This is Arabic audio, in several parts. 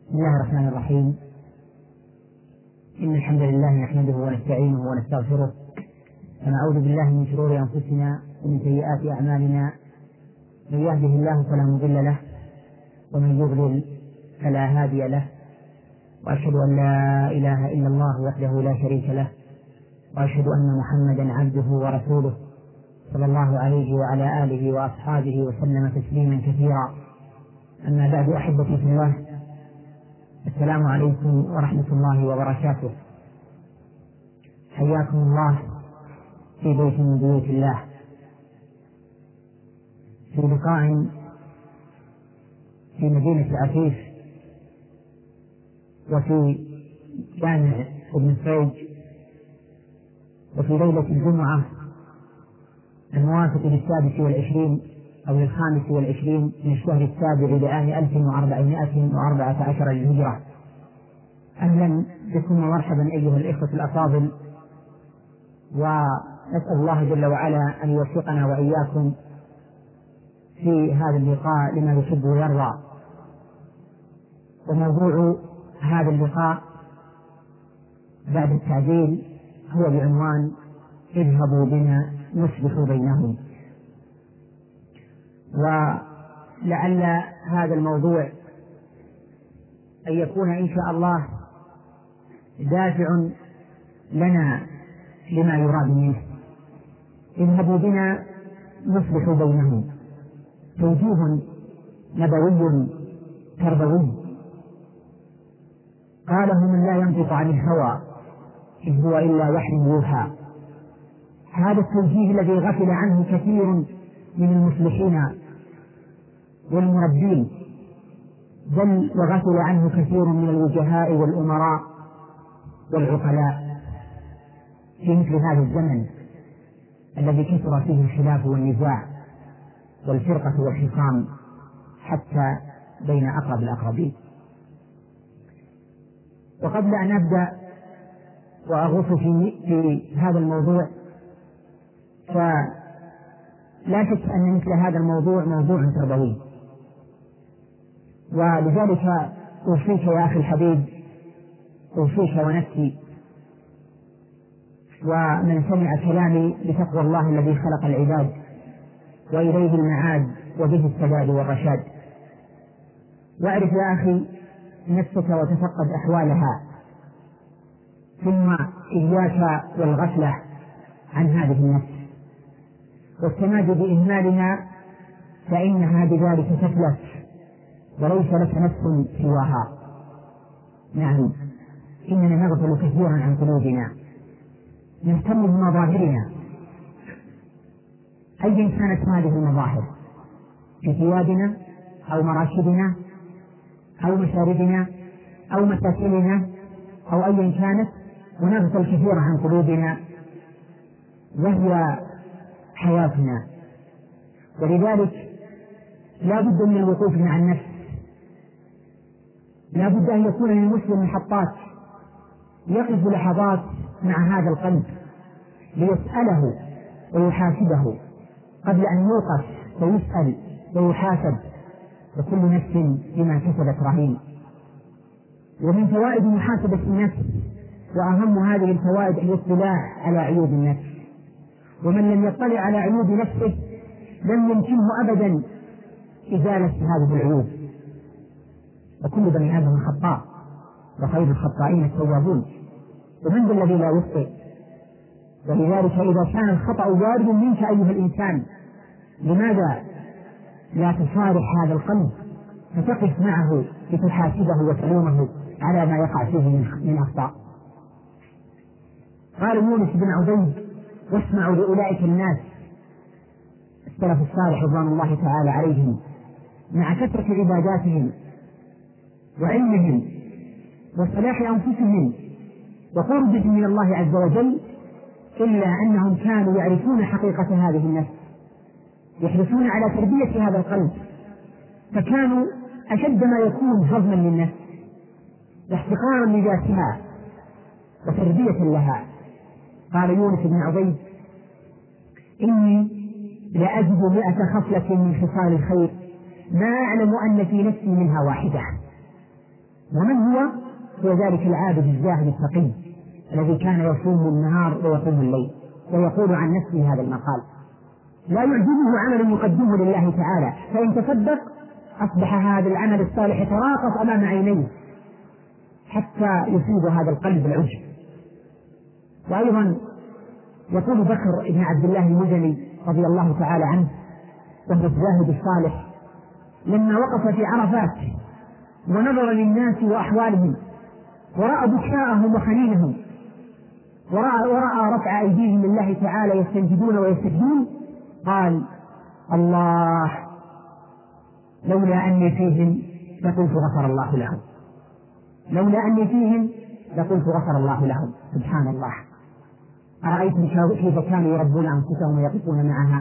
بسم الله الرحمن الرحيم. إن الحمد لله نحمده ونستعينه ونستغفره ونعوذ بالله من شرور أنفسنا ومن سيئات أعمالنا. من يهده الله فلا مضل له ومن يضلل فلا هادي له، وأشهد أن لا إله إلا الله وحده لا شريك له، وأشهد أن محمدا عبده ورسوله صلى الله عليه وعلى آله وأصحابه وسلم تسليما كثيرا. أما بعد، أحبتي في الله، السلام عليكم ورحمة الله وبركاته. حياكم الله في بيت من بيوت الله، في لقاء في مدينة عفيف وفي جامع ابن سويج، وفي ليلة الجمعة الموافق للسادس والعشرين أو للخامس والعشرين من الشهر السابع لعام 1414 للهجرة. أهلا بكم ومرحبا أيها الإخوة الأفاضل، ونسأل الله جل وعلا أن يوفقنا وإياكم في هذا اللقاء لما يحب ويرضى. وموضوع هذا اللقاء بعد التعديل هو بعنوان اذهبوا بنا نصلح بينهم. ولعل هذا الموضوع أن يكون إن شاء الله دافع لنا لما يراد منه. اذهبوا بنا نصلح بينهم توجيه نبوي تربوي قاله من لا ينطق عن الهوى إن هو إلا وحي يوحى. هذا التوجيه الذي غفل عنه كثير من المصلحين والمربين، بل وغفل عنه كثير من الوجهاء والأمراء والعقلاء في مثل هذا الزمن الذي كثر فيه الخلاف والنزاع والفرقة والخصام حتى بين أقرب الأقربين. وقبل أن أبدأ وأغوص في هذا الموضوع، فلا شك أن مثل هذا الموضوع موضوع تربوي، ولذلك أوصيك يا أخي الحبيب، أوصيك ونفسي ومن سمع كلامي بتقوى الله الذي خلق العباد وإليه المعاد وبه السداد والرشاد. واعرف يا أخي نفسك وتفقد أحوالها، ثم إياك والغفلة عن هذه النفس والتمادي بإهمالها، فإنها بذلك تفلت وليس لك نفس سواها. نعم، إننا نغفل كثيرا عن قلوبنا، نهتم بمظاهرنا أيا كانت هذه المظاهر في ثيابنا أو مراكبنا أو مشاربنا أو مساكننا أو أيا كانت، ونغفل كثيرا عن قلوبنا وهي حياتنا. ولذلك لا بد من الوقوف مع النفس، لا بد أن يكون للمسلم محطات يقف لحظات مع هذا القلب ليسأله ويحاسبه قبل أن يوقف ويسأل ويحاسب، وكل نفس بما كسبت رهين. ومن فوائد محاسبة النفس وأهم هذه الفوائد الاطلاع على عيوب النفس، ومن لم يطلع على عيوب نفسه لم يمكنه أبدا إزالة هذه العيوب. وكل بني آدم خطاء وخير الخطائين التوابون، ومن ذا الذي لا يخطئ؟ ولذلك إذا كان الخطأ وارد منك أيها الإنسان، لماذا لا تصارح هذا القلب فتقف معه لتحاسبه وتلومه على ما يقع فيه من أخطاء؟ قال يونس بن عبيد: واسمعوا لأولئك الناس السلف الصالح رضوان الله تعالى عليهم، مع كثرة عباداتهم وعلمهم وصلاح أنفسهم وقربهم من الله عز وجل، إلا أنهم كانوا يعرفون حقيقة هذه النفس، يحرصون على تربية هذا القلب، فكانوا أشد ما يكون هضما للنفس واحتقارا لذاتها وتربية لها. قال يونس بن عبيد: إني لأجد 100 خصلة من خصال الخير ما أعلم أن في نفسي منها واحدة. ومن هو ذلك العابد الزاهد التقي الذي كان يصوم النهار ويقوم الليل، ويقول عن نفسه هذا المقال: لا يعجبه عمل يقدمه لله تعالى، فإن تصدق أصبح هذا العمل الصالح يتراقص أمام عينيه حتى يصيب هذا القلب العجب. وأيضا يقول بكر بن عبد الله المزني رضي الله تعالى عنه، وهو الزاهد الصالح، لما وقف في عرفات ونظر للناس وأحوالهم ورأى بكاءهم وحنينهم ورأى رفع أيديهم لله تعالى يستنجدون ويسجدون، قال: الله لولا أني فيهم لقلت غفر الله لهم، لولا أني فيهم لقلت غفر الله لهم. سبحان الله. أرأيتم كيف كانوا يربون أنفسهم ويقفون معها.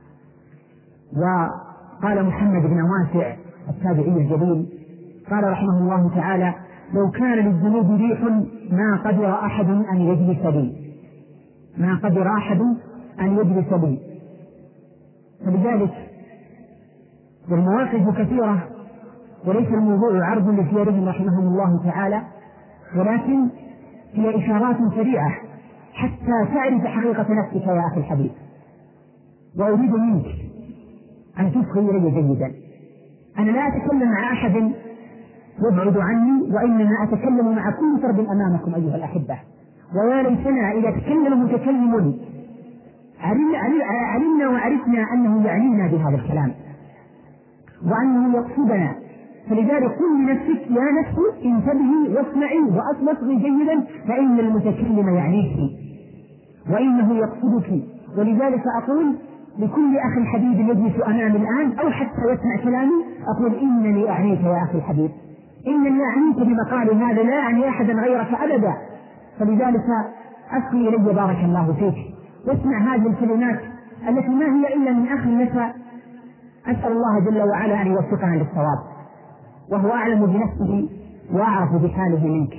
وقال محمد بن واسع التابعي الجليل قال رحمه الله تعالى: لو كان للذنوب ريح ما قدر أحد أن يجلس لي، ما قدر أحد أن يجلس لي. فلذلك والمواقف كثيرة، وليس الموضوع عرض لسيرهم رحمهم الله تعالى، ولكن هي إشارات سريعة حتى تعرف حقيقة نفسك يا أخي الحبيب. وأريد منك أن تفخر إلي جيدا. أنا لا أتكلم مع أحد يبعد عني، وإنما أتكلم مع كل فرد أمامكم أيها الأحبة. ويا ليتنا إذا تكلم متكلم علمنا وعرفنا أنه يعنينا بهذا الكلام وأنه يقصدنا. فلذلك قل لنفسك: يا نفس انتبهي واسمعي واصغي جيدا، فإن المتكلم يعنيك وإنه يقصدك. ولذلك أقول لكل أخي حبيب يجلس أمامي الآن أو حتى يسمع كلامي، أقول: إنني أعنيك يا أخي الحبيب، إنني أعنيك بمقالي هذا، لا أعني أحدا غيرك أبدا. فلذلك أسقي إلي بارك الله فيك، واسمع هذه الكلمات التي ما هي إلا من أخ لك، أسأل الله جل وعلا أن يوفقنا للصواب، وهو أعلم بنفسه وأعرف بحاله منك.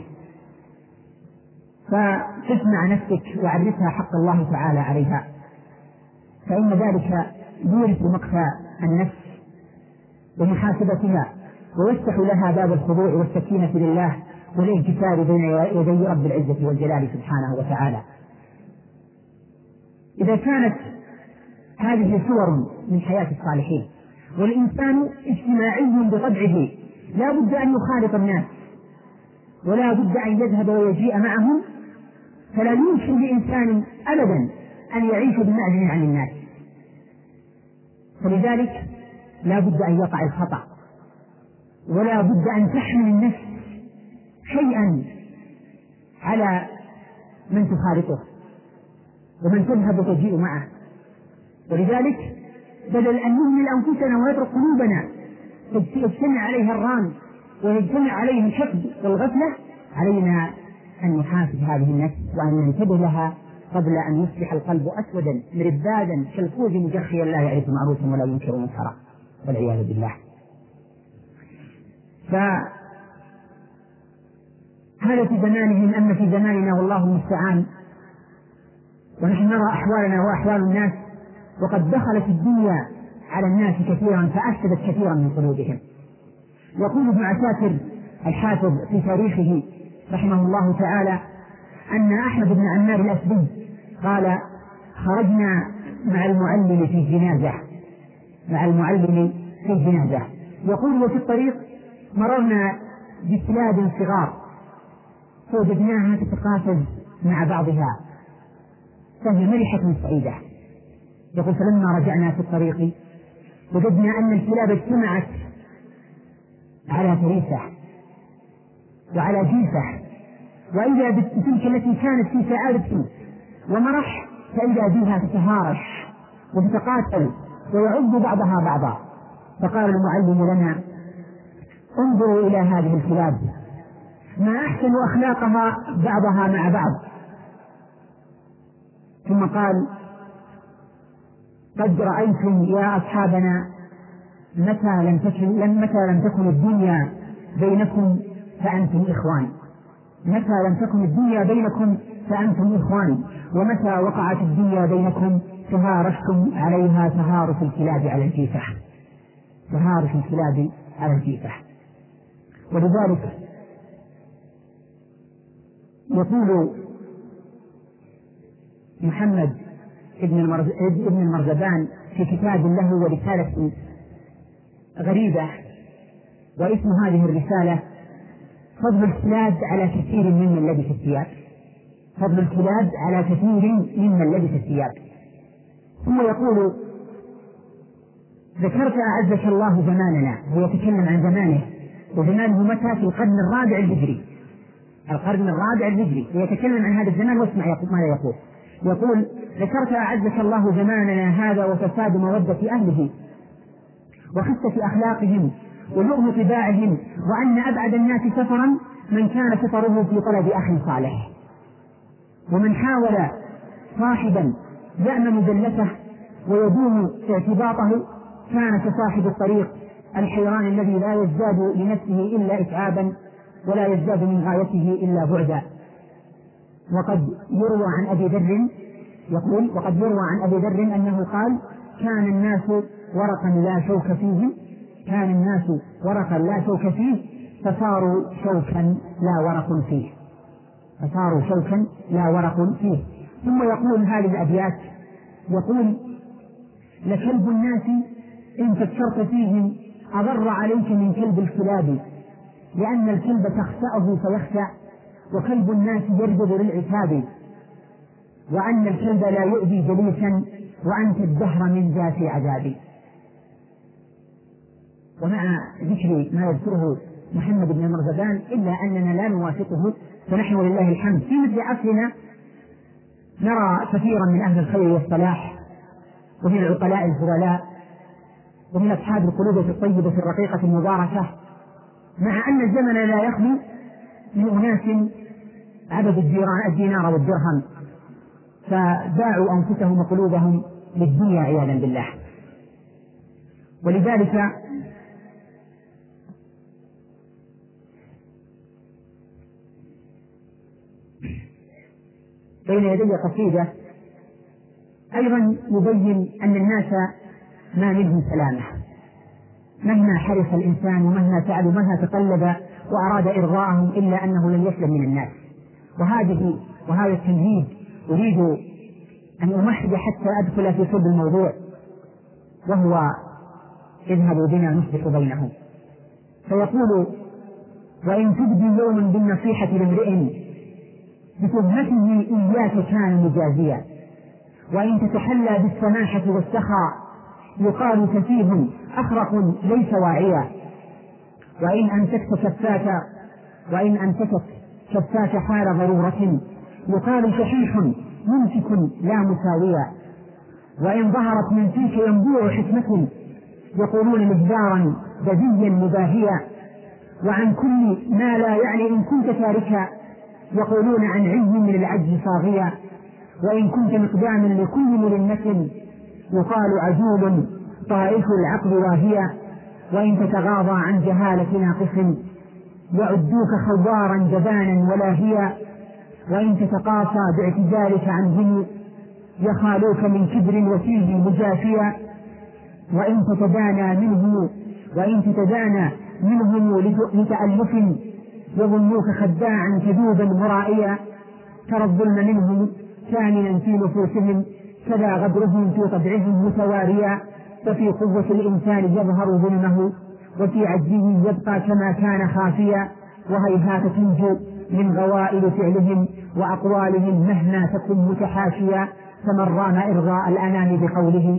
فاسمع نفسك وعرفها حق الله تعالى عليها، فإن ذلك يورث مقتى النفس ومحاسبتها، ويفتح لها باب الخضوع والسكينة لله والانكسار بين يدي رب العزة والجلال سبحانه وتعالى. إذا كانت هذه صور من حياة الصالحين، والإنسان اجتماعي بطبعه لا بد أن يخالط الناس ولا بد أن يذهب ويجيء معهم، فلا يمكن لإنسان أبدا أن يعيش بمعزل عن الناس. فلذلك لا بد أن يقع الخطأ، ولا بد أن تحمل النفس شيئا على من تخالطه ومن تذهب وتجيء معه. ولذلك بدل أن نهمل أنفسنا ويترك قلوبنا تجتمع عليها الران ويجتمع عليها الحقد والغفلة، علينا أن نحاسب هذه النفس وأن ننتبه لها قبل أن يصبح القلب أسودا مربادا كالكوز مجخيا لا يعرف معروفا ولا ينكر منكرا، والعياذ بالله. فهذا في زمانهم، أما في زماننا والله المستعان، ونحن نرى أحوالنا وأحوال الناس، وقد دخلت الدنيا على الناس كثيرا فأفسدت كثيرا من قلوبهم. يقول ابن عساكر الحافظ في تاريخه رحمه الله تعالى أن أحمد بن عمار الأسدي قال: خرجنا مع المعلم في جنازة، يقول: وفي الطريق مررنا بكلاب صغار فوجدناها تتقاتل مع بعضها فهي مرحة سعيدة. يقول: فلما رجعنا في الطريق وجدنا أن الكلاب اجتمعت على فريسة وعلى جيفة، وإذا بتلك التي كانت في سعادة ومرح فإذا بها تتهارش وتتقاتل ويعض بعضها بعضا. فقال المعلم لنا: انظروا إلى هذه الكلاب، ما أحسن أخلاقها بعضها مع بعض. ثم قال: قد رأيتم يا أصحابنا متى لم تكن الدنيا بينكم فأنتم إخوان، متى لم تكن الدنيا بينكم فأنتم إخوان، ومتى وقعت الدنيا بينكم تهارشتم عليها تهارش الكلاب على الجيفة، تهارش الكلاب على الجيفة. ولذلك يقول محمد ابن المرزبان في كتاب له ورسالة غريبة، واسم هذه الرسالة فضل الكلاب على كثير ممن لبس الثياب. فضل الكلاب على كثير ممن لبس الثياب. ثم يقول: ذكرت أعزك الله زماننا. هو يتكلم عن زمانه، وزمانه متى؟ في القرن الرابع الهجري. القرن الرابع الهجري، ويتكلم عن هذا الزمان. واسمع ماذا يقول. يقول: ذكرت أعزك الله زماننا هذا وفساد مودة أهله وخسة أخلاقهم ولؤم طباعهم، وأن أبعد الناس سفرا من كان سفره في طلب أخ صالح، ومن حاول صاحبا يأمن ذلته ويدوم اعتباطه كان كصاحب الطريق الحيران الذي لا يزداد لنفسه إلا إتعابا ولا يزداد من غايته إلا بعدا. وقد يروى عن أبي ذر يقول: وقد يروى عن أبي ذر أنه قال: كان الناس ورقا لا شوك فيه، كان الناس ورقا لا شوك فيه فصاروا شوكا لا ورق فيه، فصاروا شوكا لا ورق فيه. ثم يقول هذه الأبيات، يقول: لكلب الناس إن فكرت فيهم أضر عليك من كلب الكلاب، لأن الكلب تخسأه فيخسأ، وكلب الناس يرجل للعتاب، وأن الكلب لا يؤذي جليسا، وأنت الدهر من ذات عذاب. ومع ذكر ما يذكره محمد بن المرزبان إلا أننا لا نوافقه، فنحن ولله الحمد في مثل عصرنا نرى كثيرا من أهل الخير والصلاح ومن العقلاء الفضلاء ومن أصحاب القلوب الطيبة الرقيقة المباركة، مع أن الزمن لا يخلو من أناس عبدوا الدينار والدرهم فباعوا أنفسهم وقلوبهم للدنيا عياذا بالله. ولذلك بين يدي قصيدة أيضا يبين أن الناس ما منهم سلامة، مهما حرص الإنسان ومهما فعل ومهما تقلب وأراد إرضاءهم إلا أنه لن يسلم من الناس. وهذا التمهيد أريد أن أمهد حتى أدخل في صلب الموضوع، وهو: اذهبوا بنا نصلح بينهم. فيقول: وإن تبدي يوما بالنصيحة لامرئ بتهمته إياك كان مجازيا، وإن تتحلى بالسماحة والسخاء يقال سفيه أخرق ليس واعيا، وإن أمسكت شفاك حال ضرورة يقال شحيح ممسك لا مساويا، وإن ظهرت من فيك ينبوع حكمة يقولون مجدارا بديا مباهيا، وعن كل ما لا يعني إن كنت تاركا يقولون عن علم من العجز صاغيا، وإن كنت مقداما لكل ملنة يقال عجول طائف العقل واهيا، وإن تتغاضى عن جهالة ناقص يعدوك خوارا جبانا ولاهيا، وإن تتقاصى باعتذارك عنهم يخالوك من كبر وفيه مجافيا، وإن تتدانى منهم لتألف يظنوك خداعا كذوبا مرائيا، ترى الظلم منهم كامنا في نفوسهم كذا غدرهم في طبعهم متواريا، ففي قوة الإنسان يظهر ظلمه وفي عجزه يبقى كما كان خافيا، وهيهات تنجو من غوائل فعلهم وأقوالهم مهما تكن متحاشيا، فمن رام إرضاء الأنام بقوله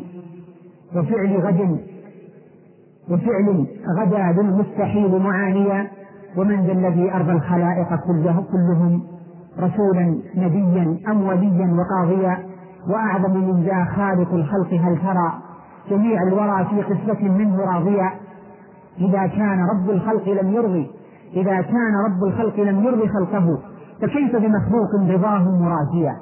وفعل غدا بالمستحيل معانيا، ومن ذا الذي أرضى الخلائق كلهم رسولا نبيا أم وليا وقاضيا، وأعظم من ذا خالق الخلق هل ترى جميع الورى في قصة منه راضيا، إذا كان رب الخلق لم يرضي خلقه فكيف بمخلوق رضاه مرازيا،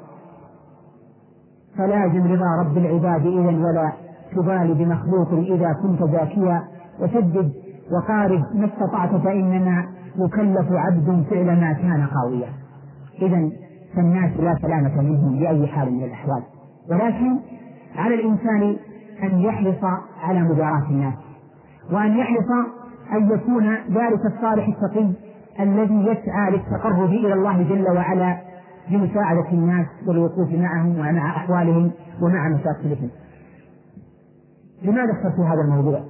فلازم رضا رب العباد إذن ولا تبالي بمخلوق إذا كنت ذاكيا، وسدد وقارب ما استطعت فإنما يكلف عبد فعل ما كان قاويا. إذن فالناس لا سلامة منهم بأي حال من الأحوال، ولكن على الإنسان أن يحرص على مداراة الناس، وأن يحرص أن يكون ذلك الصالح التقي الذي يسعى للتقرب إلى الله جل وعلا بمساعدة الناس والوقوف معهم ومع أحوالهم ومع مشاكلهم. لماذا اخترت هذا الموضوع؟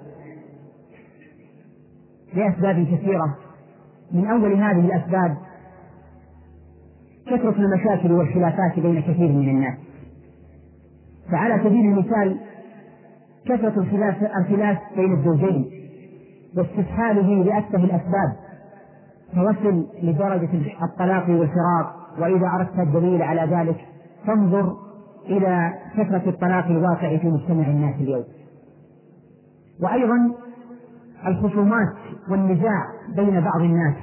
لأسباب كثيرة. من أول هذه الأسباب كثرة المشاكل والخلافات بين كثير من الناس. فعلى سبيل المثال كثرة الخلاف بين الزوجين واستسهاله لأتفه الأسباب توصل لدرجة الطلاق والفراق. وإذا أردت الدليل على ذلك فانظر إلى كثرة الطلاق الواقع في مجتمع الناس اليوم. وأيضا الخصومات والنزاع بين بعض الناس،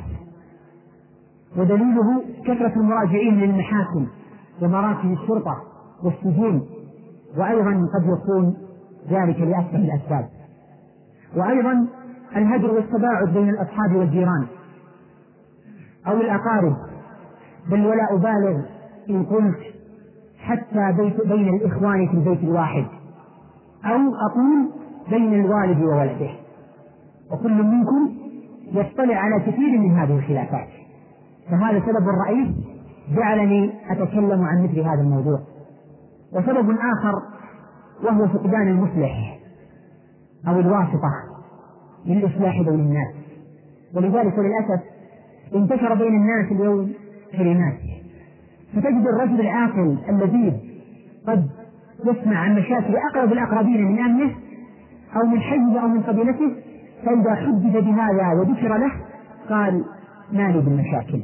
ودليله كثرة المراجعين للمحاكم ومراكز الشرطة والسجون، وأيضا قد يكون ذلك لأتفه الأسباب. وأيضا الهجر والتباعد بين الأصحاب والجيران أو الأقارب، بل ولا أبالغ إن قلت حتى بين الإخوان في البيت الواحد، أو أقول بين الوالد وولده، وكل منكم يطلع على كثير من هذه الخلافات. فهذا سبب رئيس جعلني أتكلم عن مثل هذا الموضوع. وسبب آخر وهو فقدان المصلح أو الواسطة للإصلاح بين الناس. ولذلك للأسف انتشر بين الناس اليوم كلمات، فتجد الرجل العاقل اللذيذ قد يسمع عن مشاكل أقرب الأقربين من أهله أو من حيه أو من قبيلته، فإذا حدد بهذا وذكر له قال ما لي بالمشاكل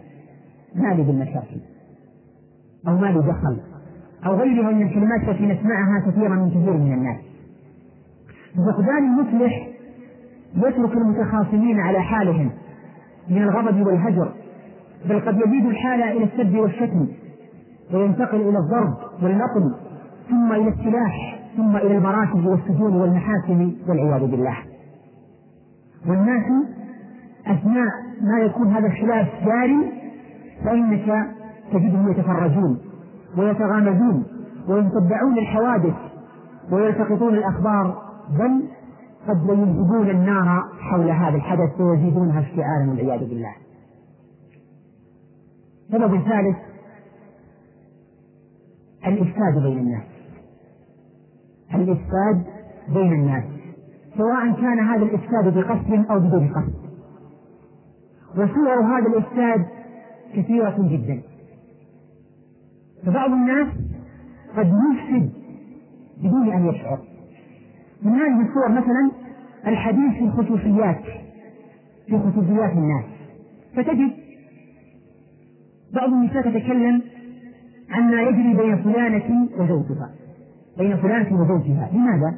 أو ما لي دخل، أو غيرها من الكلمات التي نسمعها كثيرا من كثير من الناس. فقدان المصلح يترك المتخاصمين على حالهم من الغضب والهجر، بل قد يزيد الحالة إلى السب والشتم، وينتقل إلى الضرب والنقل، ثم إلى السلاح، ثم إلى المراكز والسجون والمحاكم والعياذ بالله. والناس أثناء ما يكون هذا الخلاف جاري فإنك تجدهم يتفرجون ويتغامزون ويتبعون الحوادث ويلتقطون الأخبار، بل قد ينهبون النار حول هذا الحدث ويزيدونها اشتعالا والعياذ بالله. سبب ثالث الإفساد بين الناس، سواء كان هذا الإفساد بقصد أو بدون قصد. وصور هذا الإفساد كثيرة جدا. فبعض الناس قد يفسد بدون أن يشعر. من هذه الصور مثلا الحديث في خصوصيات الناس، فتجد بعض النساء تتكلم عن ما يجري بين فلانة وزوجها. لماذا؟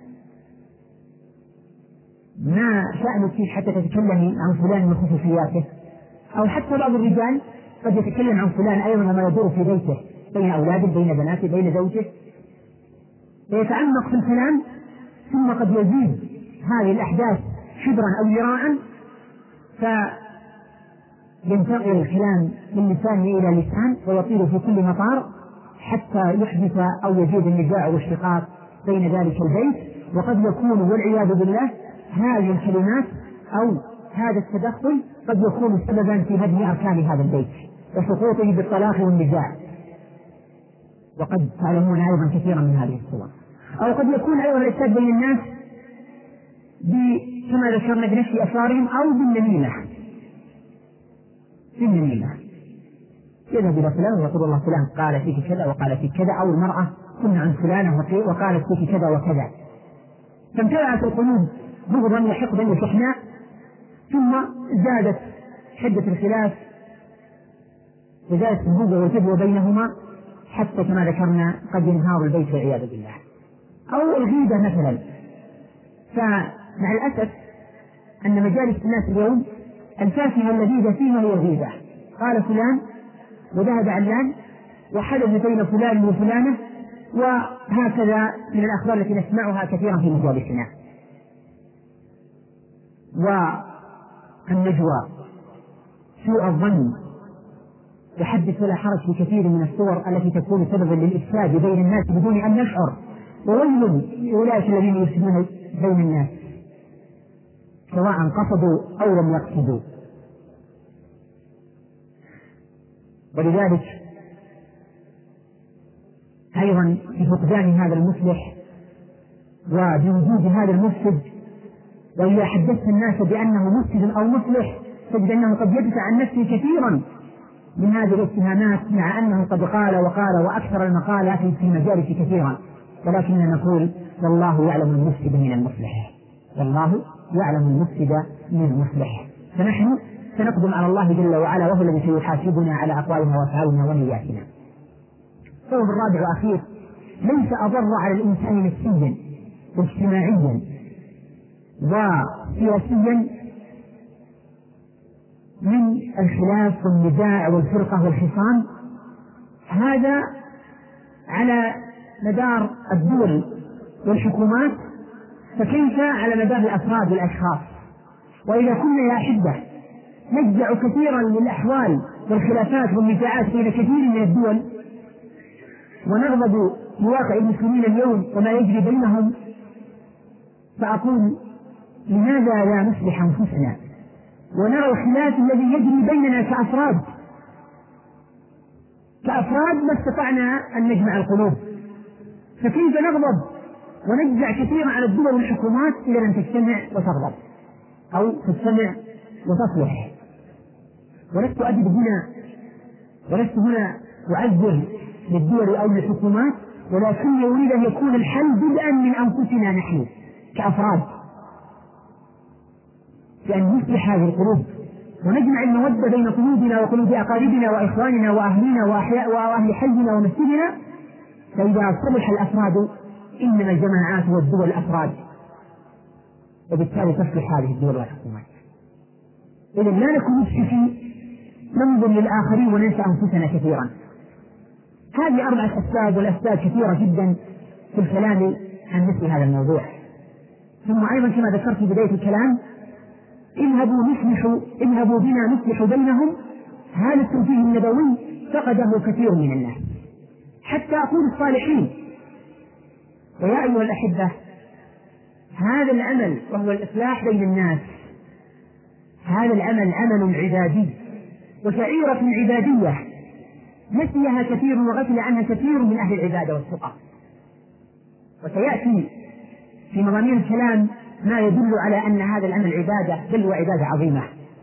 ما شأنك حتى تتكلمي عن فلان وخصوصياته؟ أو حتى بعض الرجال قد يتكلم عن فلان أيضا ما يدور في بيته بين أولاده، بين بناته، بين زوجه، ويتعمق في الكلام، ثم قد يزيد هذه الأحداث شبرا أو ذراعا، فينتقل الكلام من لسان إلى لسان ويطير في كل مطار حتى يحدث أو يزيد النزاع والشقاق بين ذلك البيت. وقد يكون والعياذ بالله هذه الكلمات أو هذا التدخل قد يكون سببا في هدم أركان هذا البيت وسقوطه بالطلاق والنزاع، وقد تعلمون أيضا كثيرا من هذه الصور. أو قد يكون أيضا الإفساد بين الناس كما ذكرنا بنشر أسرارهم أو بالنميمة. يذهب إلى فلان ويقول الله فلان قال فيك كذا وقال فيك كذا، أو المرأة كنا عن فلانة وقالت فيك كذا وكذا، فامتلأت القلوب بغضا وحقدا وشحناء، ثم زادت حدة الخلاف وزادت البغض والفجوة بينهما، حتى كما ذكرنا قد ينهار البيت والعياذ بالله. أو الغيبة مثلا. فمع الأسف أن مجالس الناس اليوم الفاكهة اللذيذة فيها هي الغيبة. قال فلان وذهب علان وحدث بين فلان وفلانة، وهكذا من الأخبار التي نسمعها كثيرا في مجالسنا. والنجوى، سوء الظن، يحدث ولا حرج في كثير من الصور التي تكون سببا للإفساد بين الناس بدون أن نشعر. وويل لأولئك الذين يفسدون بين الناس سواء قصدوا أو لم يقصدوا. ولذلك أيضا بفقدان هذا المصلح وبوجود هذا المفسد. وإذا حدثت الناس بأنه مفسد أو مصلح تجد أنه قد يدفع عن نفسه كثيرا من هذه الاتهامات، مع أنه قد قال وقال وأكثر المقالات في المجالس كثيرا، ولكننا نقول والله يعلم المفسد من المصلح، والله يعلم المفسد من المصلح. فنحن سنقدم على الله جل وعلا، وهو الذي سيحاسبنا على أقوالنا وأفعالنا ونياتنا. السبب الرابع وأخير: ليس أضر على الإنسان نفسيا واجتماعيا وسياسيا من الخلاف والنزاع والفرقة والخصام، هذا على مدار الدول والحكومات، فكيف على مدار الأفراد والأشخاص؟ وإذا كنا يا أحبة نجزع كثيرا للأحوال والخلافات والنزاعات بين كثير من الدول، ونغضب بواقع المسلمين اليوم وما يجري بينهم، فأقول لماذا لا نصلح أنفسنا ونرى الخلاف الذي يجري بيننا كأفراد ما استطعنا أن نجمع القلوب، فكيف نغضب ونجزع كثيرا على الدول والحكومات إلى أن تجتمع وتغضب أو تجتمع وتصلح؟ ولست أجد هنا، ولست هنا أعذر للدول أو للحكومات، ولكن يريد أن يكون الحل بدءا من أنفسنا نحن كأفراد، بأن نصلح هذه القلوب ونجمع المودة بين قلوبنا وقلوب أقاربنا وإخواننا وأهلنا وأهل حينا ومسجدنا. فإذا صلح الأفراد إنما الجماعات والدول أفراد، وبالتالي تصلح هذه الدول والحكومات. إذن لا نكون مسرفين ننظر للآخرين وننسى أنفسنا كثيرا. هذه 4 أسباب، والأسباب كثيرة جدا في الكلام عن مثل هذا الموضوع. ثم أيضا كما ذكرت في بداية الكلام: اذهبوا بنا نصلح بينهم. هذا التوجيه النبوي فقده كثير من الناس، حتى أقول الصالحين. ويا أيها الأحبة، هذا العمل وهو الإصلاح بين الناس، هذا العمل عمل عبادي وشعيرة عبادية نسيها كثير وغفل عنها كثير من أهل العبادة والثقة. وسيأتي في مضامين الكلام ما يدل على أن هذا العمل عبادة، بل وعبادة عظيمة.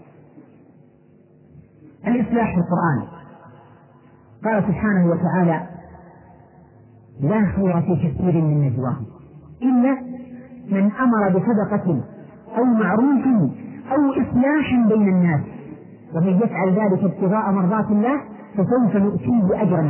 الإصلاح في القرآن قال سبحانه وتعالى: لا خير في كثير من نجواهم إلا من أمر بصدقة أو معروف أو إصلاح بين الناس، ومن يفعل ذلك ابتغاء مرضات الله فسوف نؤتيه أجرا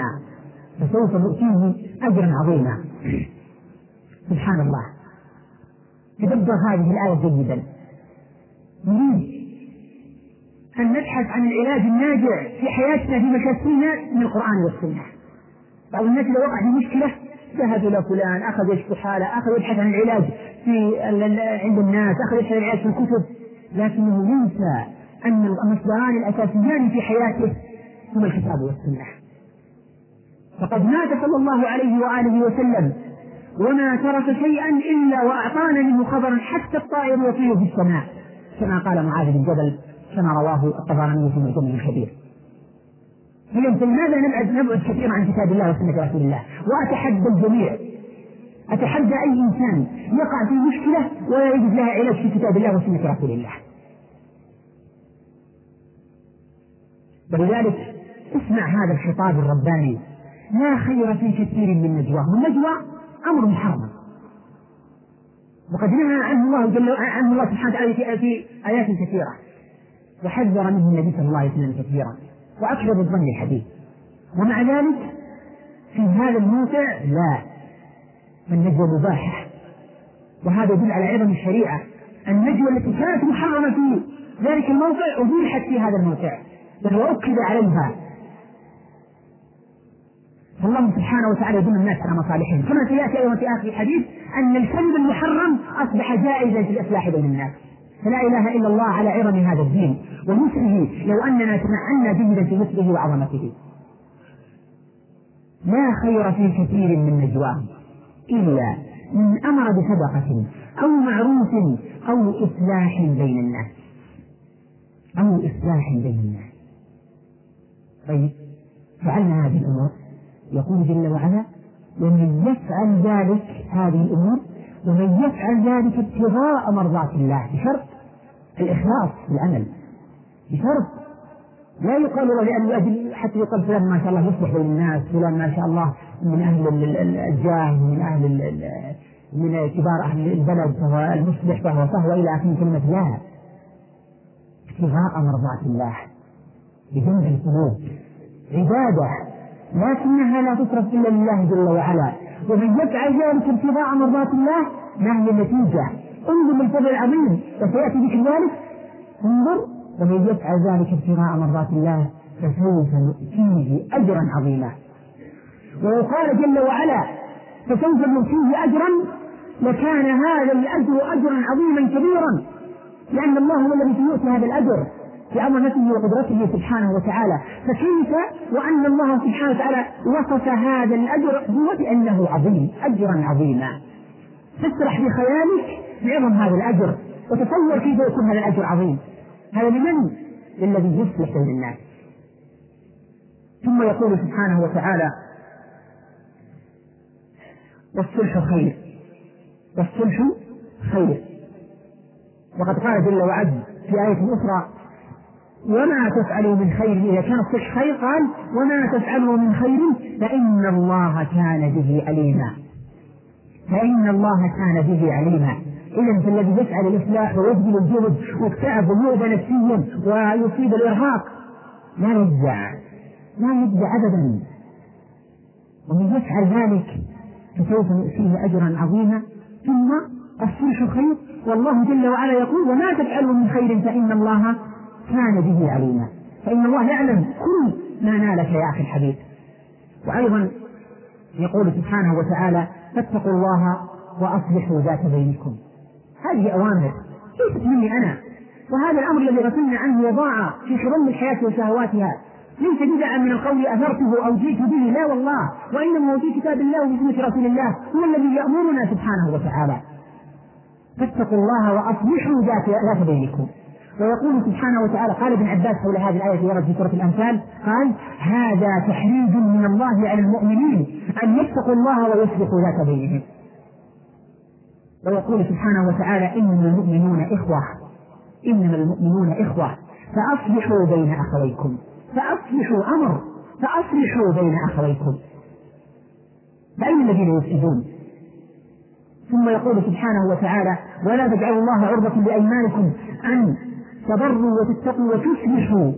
عظيما. سبحان الله. تدبر هذه الآية جيدا. نريد أن نبحث عن العلاج الناجع في حياتنا في مشاكلنا من القرآن والسنة. بعض الناس لو وقع في مشكلة ذهب إلى فلان، أخذ يشكو حاله، أخذ يبحث عن العلاج عند الناس، أخذ يبحث عن العلاج في الكتب، لكنه ينسى أن المصدران الأساسيان في حياته هما الكتاب والسنة. فقد مات صلى الله عليه وآله وسلم وما ترك شيئا إلا وأعطانا منه خبرا حتى الطائر يطير في السماء، كما قال معاذ بن جبل كما رواه الطبراني في معجم الكبير. فلماذا نبعد كثيرا عن كتاب الله وسنة رسول الله؟ وأتحدى الجميع، أتحدى أي إنسان يقع في مشكلة ولا يجد لها علاج في كتاب الله وسنة رسول الله. ولذلك اسمع هذا الخطاب الرباني: لا خير في كثير من نجواهم. النجوى أمر محرم، وقد نهى عنه الله سبحانه وتعالى في آيات كثيرة، وحذر منه النبي صلى الله عليه وسلم كثيرا، وأكثر الظن الحديث. ومع ذلك في هذا الموقع لا، النجوى مباحة، وهذا يدل على عظم الشريعة. النجوى التي كانت محرمة في ذلك الموقع أبيحت في هذا الموقع، بل وأكد عليها. فالله سبحانه وتعالى يدل الناس على مصالحهم، كما سيأتي أيضا في آخر الحديث أن الكذب المحرم أصبح جائزا في الإصلاح بين الناس. فلا إله إلا الله على عظم هذا الدين ونصره، لو أننا تمعنا جيدا في نصره وعظمته. لا خير في كثير من نجواهم إلا من أمر بصدقة أو معروف أو إصلاح بين الناس. طيب، فعلنا هذه الأمور. يقول جل وعلا: ومن يفعل ذلك هذه الأمور ومن يفعل ذلك ابتغاء مرضات الله بشرط الإخلاص في العمل، بشرط لا يقال له لأن حتى يقال فلان ما شاء الله يصلح بين الناس، فلان ما شاء الله من أهل الجاه، من كبار أهل البلد فهو المصلح فهو إلى آخر كلمة. لا، ابتغاء مرضات الله بجنب القلوب عبادة لكنها لا تصرف إلا لله جل وعلا. ومن يفعل ذلك ابتغاء مرضات الله ما هي النتيجة؟ انظر للفضل العظيم وسيأتي ذكر ذلك. انظر، ومن يفعل ذلك ابتغاء مرضات الله فسوف نؤتيه أجرا عظيما. ولو قال جل وعلا فسوف نؤتيه أجرا لكان هذا الأجر أجرا عظيما كبيرا، لأن الله هو الذي يؤتي هذا الأجر بعظمته وقدرته سبحانه وتعالى. فكيف وأن الله سبحانه وتعالى وصف هذا الأجر بأنه عظيم، أجرا عظيما؟ تسرح بخيالك بعظم هذا الأجر وتصور كيف يكون هذا الأجر عظيم. هذا لمن؟ للذي يصلح بين الناس. ثم يقول سبحانه وتعالى والصلح خير، والصلح خير. وقد قال جل وعلا في آية أخرى وما تفعلوا من خير، إذا كان الصلح خير قال وما تفعلوا من خير فإن الله كان به عليما، فإن الله كان به عليما. إذن فالذي يفعل الإصلاح ويبذل الجهد والتعب ويؤذى نفسيا ويصيب الإرهاق لا يجزع أبدا. ومن يفعل ذلك فسوف نؤتيه أجرا عظيما. ثم الصلح خير، والله جل وعلا يقول وما تفعلوا من خير فإن الله كان به عليما، فإن الله يعلم كل ما نالك يا أخي الحبيب. وأيضا يقول سبحانه وتعالى فاتقوا الله وأصلحوا ذات بينكم. هذه أوامر ليست مني أنا، وهذا الأمر الذي غفلنا عنه وضاع في حرم الحياة وشهواتها ليس بدعا من القول أثرته أو جئت به، لا والله، وإنما هو في كتاب الله وسنة رسول الله هو الذي يأمرنا سبحانه وتعالى. فاتقوا الله وأصلحوا ذات بينكم. ويقول سبحانه وتعالى قال ابن عباس حول هذه الآية ورد في سورة الأنفال قال هذا تحريج من الله على المؤمنين أن يتقوا الله ويصلحوا ذات بينهم. ويقول سبحانه وتعالى إنما المؤمنون إخوة فأصلحوا بين أخويكم، فأصلحوا بين أخويكم، فأين الذين يفسدون؟ ثم يقول سبحانه وتعالى ولا تجعلوا الله عرضة لأيمانكم أن تبروا وتتقوا وتصلحوا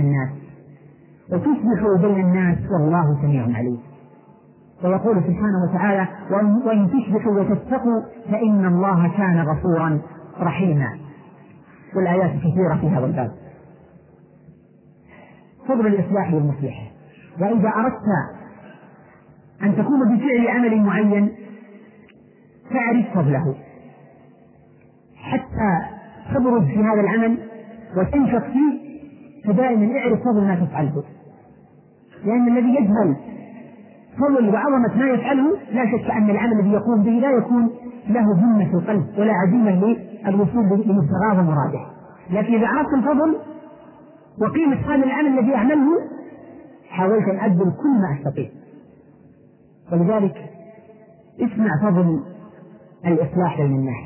بين الناس والله سميع عليم. ويقول سبحانه وتعالى وإن تصلحوا وتتقوا فإن الله كان غفورا رحيما. والآيات كثيرة في هذا الباب. فضل الإصلاح والمصلح. وإذا أردت أن تقوم بفعل عمل معين فاعرف فضله حتى تبرز في هذا العمل وتنشط فيه، فدائما اعرف فضل ما تفعله، لأن الذي يجهل فضل وعظمة ما يفعله لا شك أن العمل الذي يقوم به لا يكون له همة في القلب ولا عزيمة للوصول لمستغاث مراده. لكن إذا عرفت الفضل وقيمة هذا العمل الذي أعمله حاولت أن أبذل كل ما أستطيع. ولذلك اسمع فضل الإصلاح بين الناس.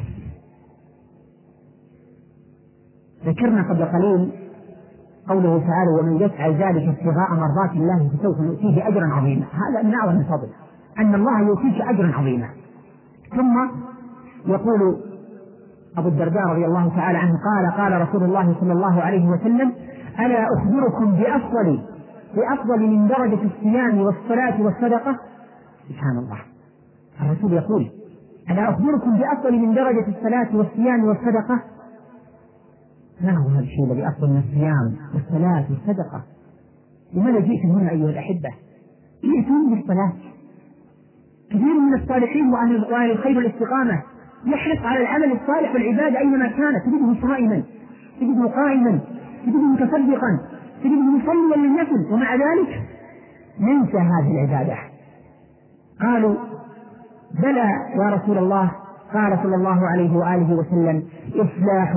ذكرنا قبل قليل قوله تعالى ومن يفعل ذلك ابتغاء مرضات الله فسوف نؤتيه أجرا عظيما. هذا من أعظم الفضل أن الله يؤتيك أجرا عظيما. ثم يقول أبو الدرداء رضي الله تعالى عنه قال رسول الله صلى الله عليه وسلم ألا أخبركم بأفضل من درجة الصيام والصلاة والصدقة؟ سبحان الله، الرسول يقول ألا أخبركم بأفضل من درجة الصلاة والصيام والصدقة؟ ما هو هذا الشيء الذي أفضل من الصيام والصلاة والصدقة؟ لماذا جئتم هنا أيها الأحبة؟ جئتم بالصلاة. كثير من الصالحين وأهل الخير والاستقامة يحرص على العمل الصالح والعبادة أينما كانت، تجده صائما، تجده قائما، تجده متصدقا، تجده مصليا للنفل، ومع ذلك ننسى هذه العبادة. قالوا بلى يا رسول الله. قال صلى الله عليه وآله وسلم إصلاح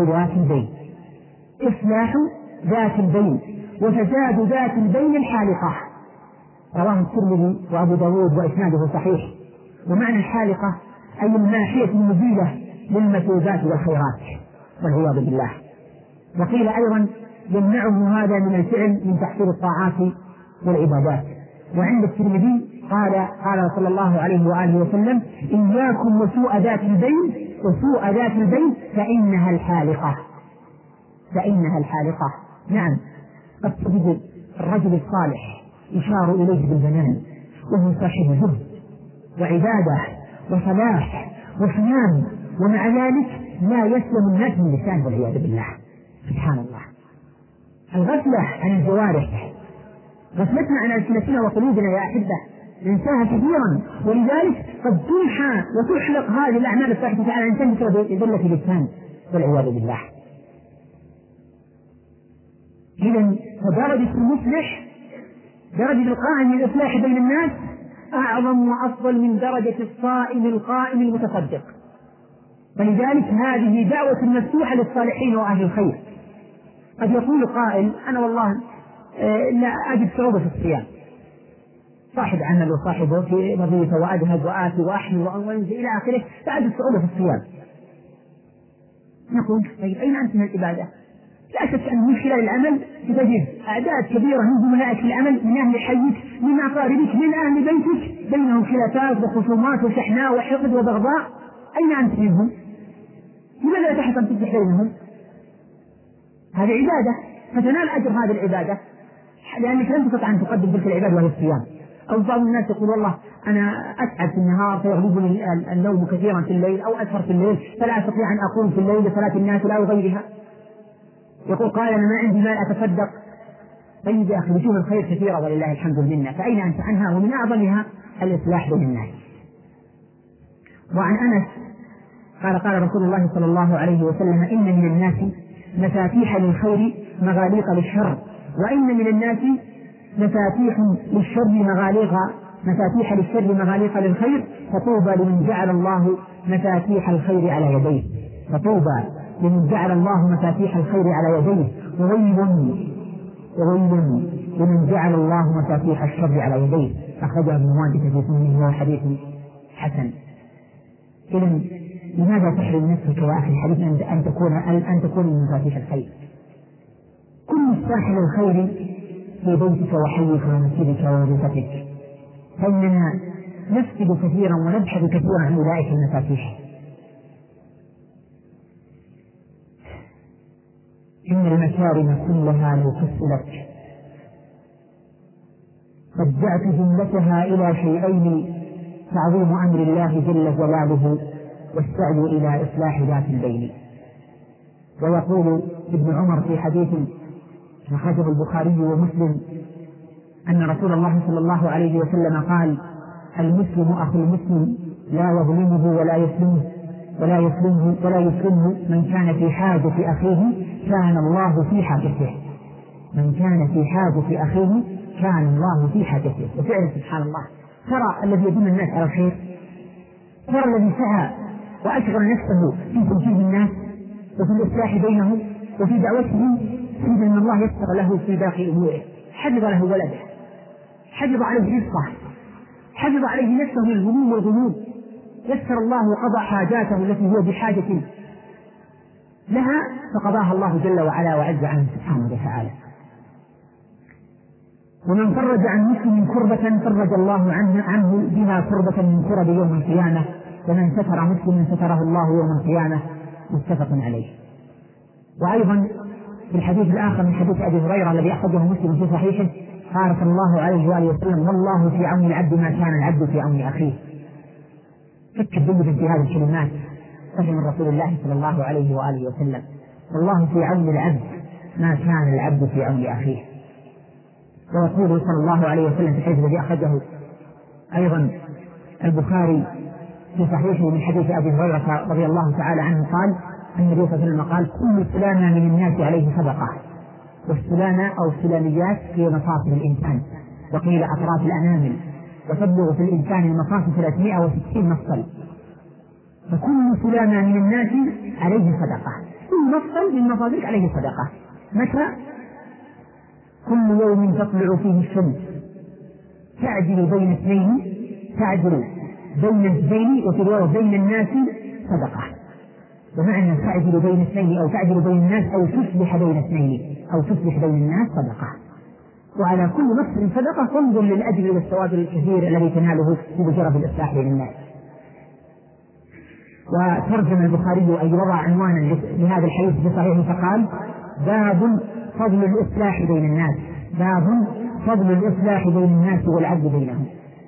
ذات البين وفساد ذات البين الحالقة. رواه الترمذي وأبو داود وإسناده صحيح. ومعنى الحالقة أي الماحية المزيلة للمثوبات والخيرات والعياذ بالله. وقيل أيضا يمنعه هذا من الفعل من تحصيل الطاعات والعبادات. وعند الترمذي قال صلى الله عليه وآله وسلم: إياكم وسوء ذات البين فإنها الحالقة. نعم، قد تجد الرجل الصالح يشار إليه بالبنان وهو صاحب زهد وعبادة وصلاح وصيام، ومع ذلك لا يسلم الناس من لسانه والعياذ بالله. سبحان الله. الغفلة عن الجوارح، غفلتنا عن ألسنتنا وقلوبنا يا أحبة ننساها كثيرا، ولذلك قد تمحى وتحلق هذه الأعمال الصالحة على الإنسان بسبب ذلة اللسان والعياذ بالله. إذن فدرجة المصلح، درجة القائم للإصلاح بين الناس، أعظم وأفضل من درجة الصائم القائم المتصدق. فلذلك هذه دعوة مفتوحة للصالحين وأهل الخير. قد يقول قائل: أنا والله لا أجد صعوبة في الصيام، صاحب عمل وصاحبه في وظيفة وأذهب وآتي وأحمل وأنزل إلى آخره، لا أجد صعوبة في الصيام. نقول: طيب أين أنت من العبادة؟ لا شك أن من خلال العمل تجد أعداد كبيرة من زملائك في العمل، من أهل حيك، من أقاربك، من أهل بيتك، بينهم خلافات وخصومات وشحناء وحقد وبغضاء. أين أنت منهم؟ لماذا لا تحرص أن تصلح بينهم؟ هذه عبادة، فتنال أجر هذه العبادة، لأنك لم تستطع أن تقدم تلك العبادة وهي الصيام. أو بعض الناس يقول: والله أنا أتعب في النهار فيغلبني النوم كثيرا في الليل، أو أسهر في الليل فلا أستطيع أن أقوم في الليل لصلاة النافلة أو غيرها. يقول: قال: أنا ما عندي مال أتصدق. طيب يا أخي، وجوه الخير كثيرة ولله الحمد منا، فأين أنت عنها؟ ومن أعظمها الإصلاح بين الناس. وعن أنس قال رسول الله صلى الله عليه وسلم: إن من الناس مفاتيح للخير مغاليق للشر، وإن من الناس مفاتيح للشر مغاليق للخير، فطوبى لمن جعل الله مفاتيح الخير على يديه. وويل لمن جعل الله مفاتيح الشر على يديه. أخرجه ابن ماجه في سننه وهو حديث حسن. إذن لماذا تحرم نفسك يا أخي الحديث أن تكون من مفاتيح الخير؟ كن مفتاح للخير في بيتك وحيك ومسجدك ووظيفتك، فإننا نفقد كثيرا ونبحث كثيرا عن أولئك المفاتيح. إن المكارم كلها لو فصلت رجعت جملتها إلى شيئين: تعظيم أمر الله جل جلاله، والسعي إلى إصلاح ذات البين. ويقول ابن عمر في حديث أخرجه البخاري ومسلم أن رسول الله صلى الله عليه وسلم قال: المسلم أخو المسلم لا يظلمه ولا يسلمه من كان في حاجة أخيه كان الله في حاجته. وفعلا سبحان الله، ترى الذي يدل الناس على الخير، ترى الذي سعى وأشغل نفسه في تنجيل الناس وفي الإصلاح بينهم وفي دعوتهم، سيد أن الله يسر له في باقي أموره، حفظ له ولده، حفظ عليه رزقه، حفظ عليه نفسه من الهموم والغموم، يسر الله وقضى حاجاته التي هو بحاجة لها فقضاها الله جل وعلا وعز عنه سبحانه وتعالى. ومن فرج عن مسلم كربة فرج الله عنه بها كربة من كرب يوم القيامة، ومن ستر مسلم ستره الله يوم القيامة. متفق عليه. وأيضا في الحديث الآخر من حديث أبي هريرة الذي أخرجه مسلم في صحيحه قال صلى الله عليه وآله وسلم: والله في عون العبد ما كان العبد في عون أخيه. فك الدنيا في هذه الكلمات فهم رسول الله صلى الله عليه وآله وسلم: والله في عون العبد ما كان العبد في عون أخيه. ويقول صلى الله عليه وسلم في الحديث الذي أخرجه أيضا البخاري في صحيحه من حديث أبي هريرة رضي الله تعالى عنه قال: النبي صلى الله عليه وسلم قال: كل سلامة من الناس عليه صدقة. والسلامة أو السلاميات في مفاصل الإنسان، وقيل أطراف الأنامل، وتبلغ في الإنسان المفاصل 360 مفصل، فكل سلامة من الناس عليه صدقة. كل مفصل من مفاصلك عليه صدقة. متى؟ كل يوم تطلع فيه الشمس تعدل بين اثنين، وفي رواية بين الناس صدقة. بمعنى تعدل بين اثنين أو تعدل بين الناس أو تصلح بين اثنين أو تصلح بين الناس صدقة. وعلى كل نفس صدقة تنظر للأجر والثواب الكثير الذي تناله بمجرد الإصلاح بين الناس. وترجم البخاري أي وضع عنوانا لهذا الحديث في صحيحه فقال: باب فضل الإصلاح بين الناس، باب فضل الإصلاح بين الناس والعدل بينهم.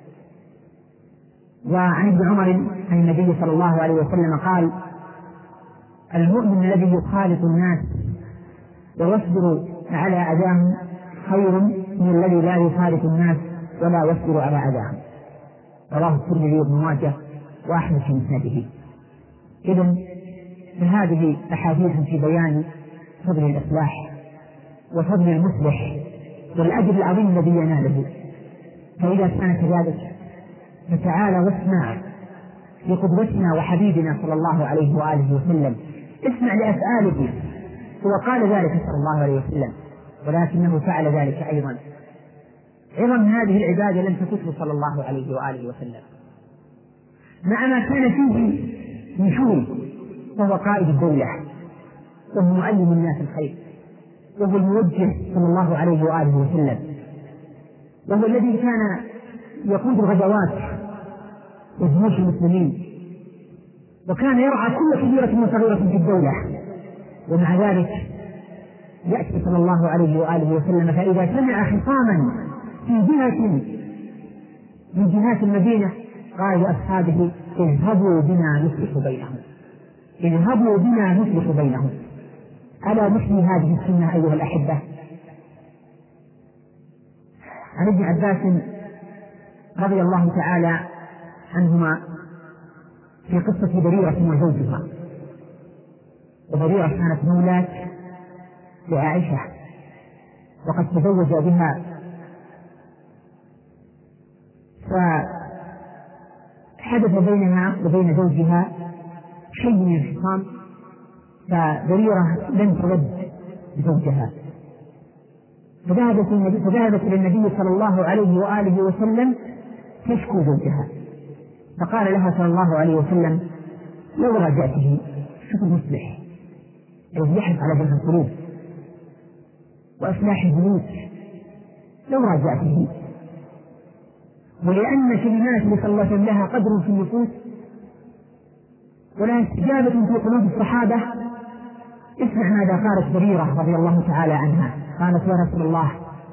وعن ابن عمر عن النبي صلى الله عليه وسلم قال: المؤمن الذي يخالط الناس ويصبر على أذاهم خير من الذي لا يخالط الناس ولا يصبر على أذاهم. رواه الترمذي وابن ماجه وأحمد في مسنده. إذن فهذه أحاديث في بيان فضل الإصلاح وفضل المصلح والأجر العظيم الذي يناله. فإذا كان كذلك فتعالى واسمع لقدوتنا وحبيبنا صلى الله عليه وآله وسلم، اسمع لأفعاله. هو قال ذلك صلى الله عليه وسلم، ولكنه فعل ذلك أيضا. عظم هذه العبادة لم تكتب صلى الله عليه وآله وسلم مع ما كان فيه من شؤون. وهو قائد الدولة، وهو معلم الناس الخير، وهو الموجه صلى الله عليه وآله وسلم، وهو الذي كان يقود الغزوات وجيوش المسلمين، وكان يرعى كل كبيرة وصغيرة في الدولة. ومع ذلك يأتي صلى الله عليه وآله وسلم فإذا سمع خصاما في جهة من جهات المدينة قال لأصحابه: اذهبوا بنا نصلح بينهم، اذهبوا بنا نصلح بينهم. ألا نحيي هذه السنة أيها الأحبة؟ عن ابن عباس رضي الله تعالى عنهما في قصة بريرة وزوجها. وبريرة كانت مولاة لعائشة، وقد تزوج بها، فحدث بينها وبين زوجها شيء من الخصام، فبريرة لم تود زوجها، فذهبت إلى النبي صلى الله عليه وآله وسلم تشكو زوجها، فقال لها صلى الله عليه وسلم: لو راجعته. شوف المصلح الذي يحرص على جمع القلوب وإصلاح البيوت، لو راجعته. ولأن كلمات صلى الله عليه وسلم لها قدر في النفوس ولها استجابة في قلوب الصحابة. اسمع ماذا قالت بريرة رضي الله تعالى عنها. قالت: يا رسول الله،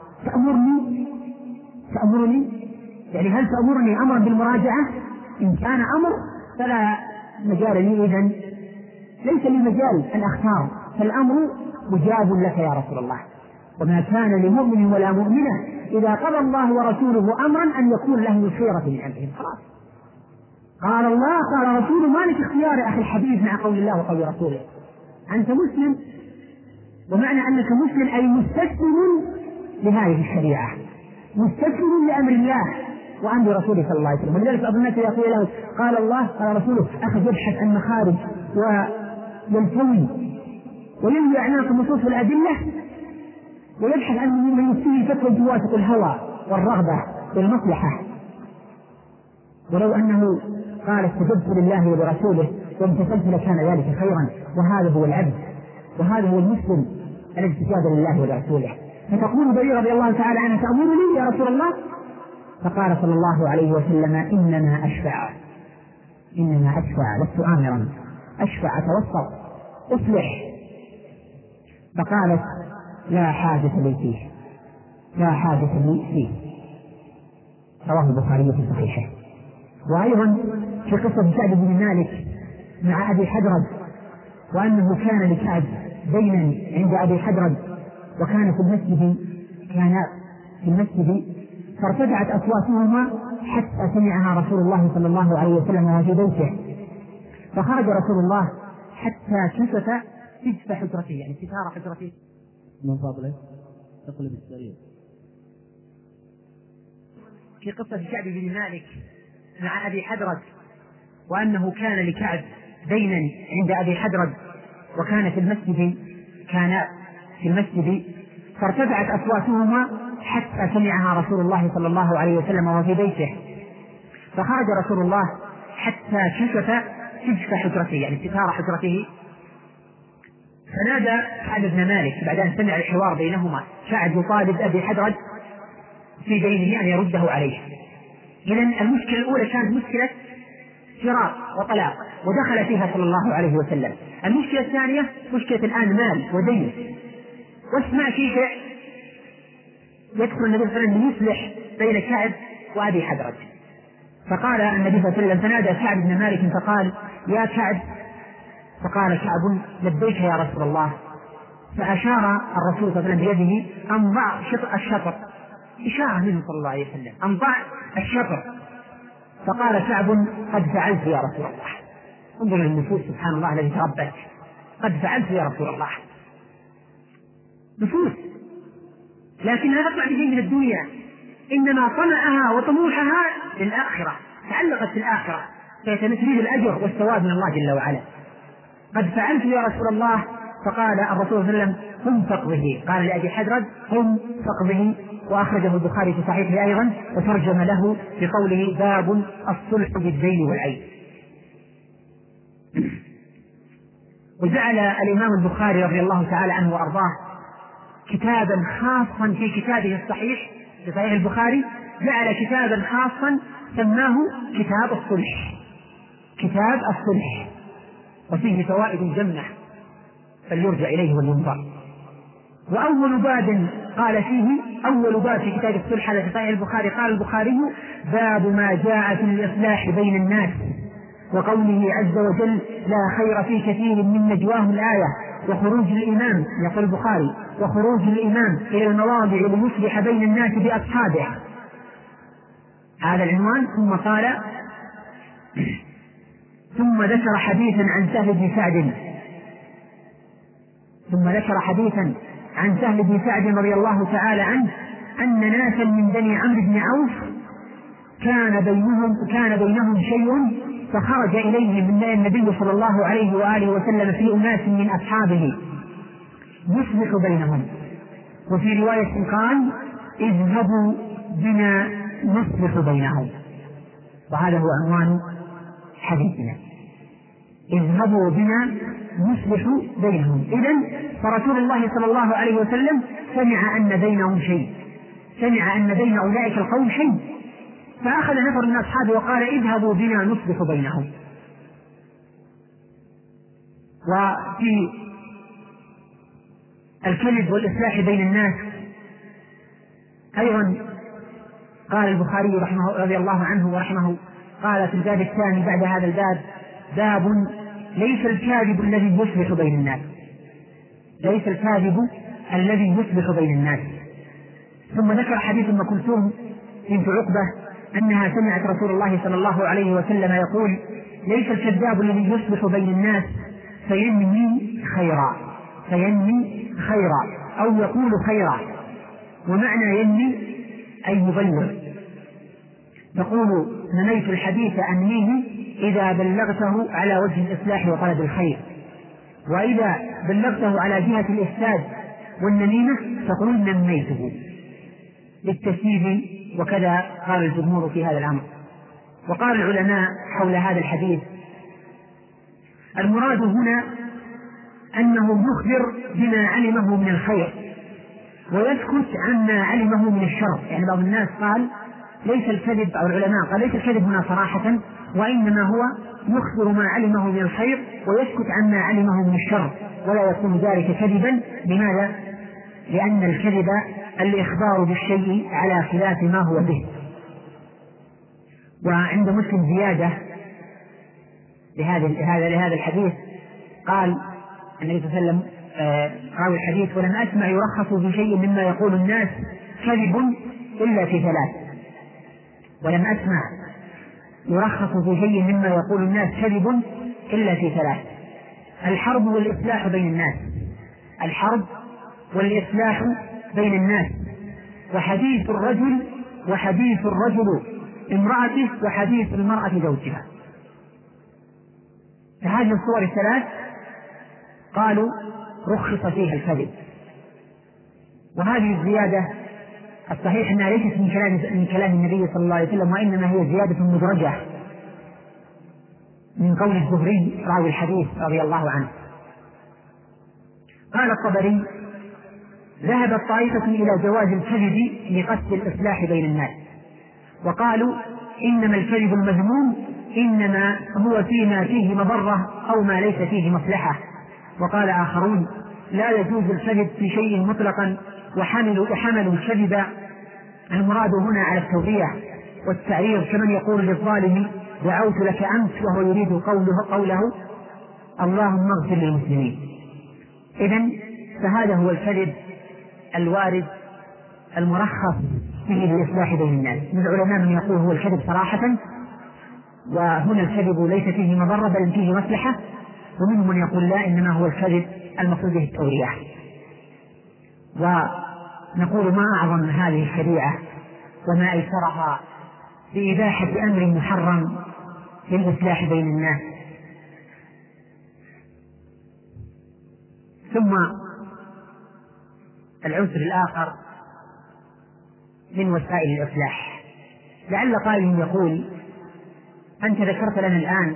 تأمرني يعني هل تأمرني أمرا بالمراجعة؟ إن كان أمر فلا مجال لي، إذن ليس لي مجال أن أختار، فالأمر مجاب لك يا رسول الله. وما كان لمؤمن ولا مؤمنة إذا قضى الله ورسوله أمرا أن يكون له الخيرة من أمرهم. خلاص، قال الله قال رسوله، ما لك اختيار يا أخي الحبيب مع قول الله وقول رسوله. أنت مسلم، ومعنى أنك مسلم أي مستسلم لهذه الشريعة، مستسلم لأمر الله وأمر رسوله صلى الله عليه وسلم. ولذلك بعض الناس يقول له: قال الله قال رسوله، أخذ يبحث عن مخارج ويلتوي وينوي أعناق النصوص والأدلة، ويبحث عن من يفتيه فتوى توافق الهوى والرغبة والمصلحة. ولو أنه قال: استجبت لله ولرسوله وامتثلت لكان ذلك خيرا. وهذا هو العبد، وهذا هو المسلم الذي استجاب لله ولرسوله. فتقول بريرة رضي الله تعالى عنها: تأمرني يا رسول الله؟ فقال صلى الله عليه وسلم: إنما أشفع لست آمرا، أشفع أتوسط أصلح. فقالت: لا حاجة لي فيه. رواه البخاري في صحيحه. وأيضا في قصة سعد بن مالك مع أبي حدرد، وأنه كان لسعد دينا عند أبي حدرد، وكان في المسجد فارتفعت أصواتهما حتى سمعها رسول الله صلى الله عليه وسلم وهو في بيته، فخرج رسول الله حتى كشف سجف حجرته، يعني ستار حجرته. من فضله تقلب السرير. في قصة كعب بن مالك مع أبي حدرد، وأنه كان لكعب دينا عند أبي حدرد، وكان في المسجد فارتفعت أصواتهما حتى سمعها رسول الله صلى الله عليه وسلم وهو في بيته، فخرج رسول الله حتى كشف سجف حجرته، يعني ستار حجرته. فنادى سعد بن مالك بعد أن سمع الحوار بينهما، سعد يطالب أبي حدرد في دينه أن يرده عليه. إذن المشكلة الأولى كانت مشكلة فراق وطلاق ودخل فيها صلى الله عليه وسلم. المشكلة الثانية مشكلة الآن مال ودين، واسمع كيف يدخل النبي صلى الله عليه وسلم يصلح بين كعب وأبي حدرد. فقال النبي صلى الله عليه وسلم، فنادى سعد بن مالك فقال يا كعب، فقال كعب لبيك يا رسول الله. فأشار الرسول صلى الله عليه وسلم بيده أن ضع الشطر، إشارة منه صلى الله عليه وسلم أن ضع الشطر. فقال كعب قد فعلت يا رسول الله. انظر للنفوس سبحان الله الذي تربت، قد فعلت يا رسول الله. نفوس لكنها تطلع بشيء من الدنيا، إنما طمعها وطموحها للآخرة، تعلقت في الآخرة، فيتنسب الأجر والثواب من الله جل وعلا. قد فعلت يا رسول الله. فقال الرسول صلى الله عليه وسلم هم فقضه، قال لأبي حدرد هم فقضه. وأخرجه البخاري في صحيحه أيضا وترجم له بقوله باب الصلح بالدين والعين. وجعل الإمام البخاري رضي الله تعالى عنه وأرضاه كتابا خاصا في كتابه الصحيح، في صحيح البخاري جعل كتابا خاصا سماه كتاب الصلح، كتاب الصلح، وفيه فوائد جمة فليرجع إليه ولينظر. وأول باب قال فيه، أول باب في كتاب الصلح على صحيح البخاري، قال البخاري باب ما جاء في الإصلاح بين الناس، وقوله عز وجل لا خير في كثير من نجواهم الآية، وخروج الإمام، يقول البخاري وخروج الإمام إلى المواضع ليصلح بين الناس بأصحابه، هذا العنوان. ثم قال ثم ذكر حديثا عن سهل بن سعد، ثم ذكر حديثا عن سهل بن سعد رضي الله تعالى عنه أن ناسا من بني عمرو بن عوف كان بينهم شيء، فخرج إليهم النبي صلى الله عليه وآله وسلم في أناس من أصحابه يصلح بينهم. وفي رواية قال اذهبوا بنا نصلح بينهم، وهذا هو عنوان حديثنا، اذهبوا بنا نصلح بينهم. إذن فرسول الله صلى الله عليه وسلم سمع أن بينهم شيء، سمع أن بين أولئك القوم شيء، فأخذ نفر من أصحابه وقال اذهبوا بنا نصلح بينهم. وفي الكذب والإصلاح بين الناس أيضا قال البخاري رحمه رضي الله عنه ورحمه، قال في الباب الثاني بعد هذا الباب باب ليس الكاذب الذي يصلح بين الناس، ليس الكاذب الذي يصلح بين الناس. ثم ذكر حديث أم كلثوم بنت عقبة أنها سمعت رسول الله صلى الله عليه وسلم يقول ليس الكذاب الذي يصلح بين الناس فينمي خيرا، فينمي خيرا أو يقول خيرا، ومعنى ينمي أي يبلغ. تقول نميت الحديث أنميه إذا بلغته على وجه الإصلاح وطلب الخير، وإذا بلغته على جهة الإفساد والنميمة تقول نميته للتسييب، وكذا قال الجمهور في هذا الأمر. وقال العلماء حول هذا الحديث المراد هنا أنه يخبر بما علمه من الخير ويسكت عما علمه من الشر. يعني بعض الناس قال ليس الكذب، أو العلماء قال ليس الكذب هنا صراحة، وإنما هو يخبر ما علمه من الخير ويسكت عما علمه من الشر، ولا يكون ذلك كذبا. لماذا؟ لأن الكذب الإخبار بالشيء على خلاف ما هو به. وعند مسلم زيادة لهذا الحديث، قال النبي صلى الله عليه وسلم راوي الحديث ولم أسمع يرخص في شيء مما يقول الناس كذب إلا في ثلاث، ولم أسمع يرخص في شيء مما يقول الناس كذب إلا في ثلاث: الحرب والإصلاح بين الناس، الحرب والإصلاح بين الناس، وحديث الرجل امرأته، وحديث المرأة زوجها. فهذه الصور الثلاث قالوا رخص فيها الكذب. وهذه الزيادة الصحيح أنها ليست من كلام النبي صلى الله عليه وسلم، وإنما هي زيادة مدرجة من قول الزهري راوي الحديث رضي الله عنه. قال الطبري: ذهبت طائفة إلى جواز الكذب لقصد الإصلاح بين الناس، وقالوا إنما الكذب المذموم إنما هو فيما فيه مضرة أو ما ليس فيه مصلحة. وقال آخرون: لا يجوز الكذب في شيء مطلقا، وحملوا الكذب المراد هنا على التوبيع والتعريض، كمن يقول للظالم: دعوت لك أمس، وهو يريد قوله اللهم اغفر للمسلمين. إذن فهذا هو الكذب الوارد المرخص فيه للإصلاح بين الناس. من العلماء من يقول هو الكذب صراحة، وهنا الكذب ليس فيه مضرة بل فيه مصلحة، ومنهم من يقول لا، إنما هو الكذب المقصود به التورية. ونقول: ما أعظم هذه الشريعة وما أيسرها بإباحة أمر محرم للإصلاح بين الناس. ثم العنصر الآخر من وسائل الإصلاح. لعل قائل يقول: أنت ذكرت لنا الآن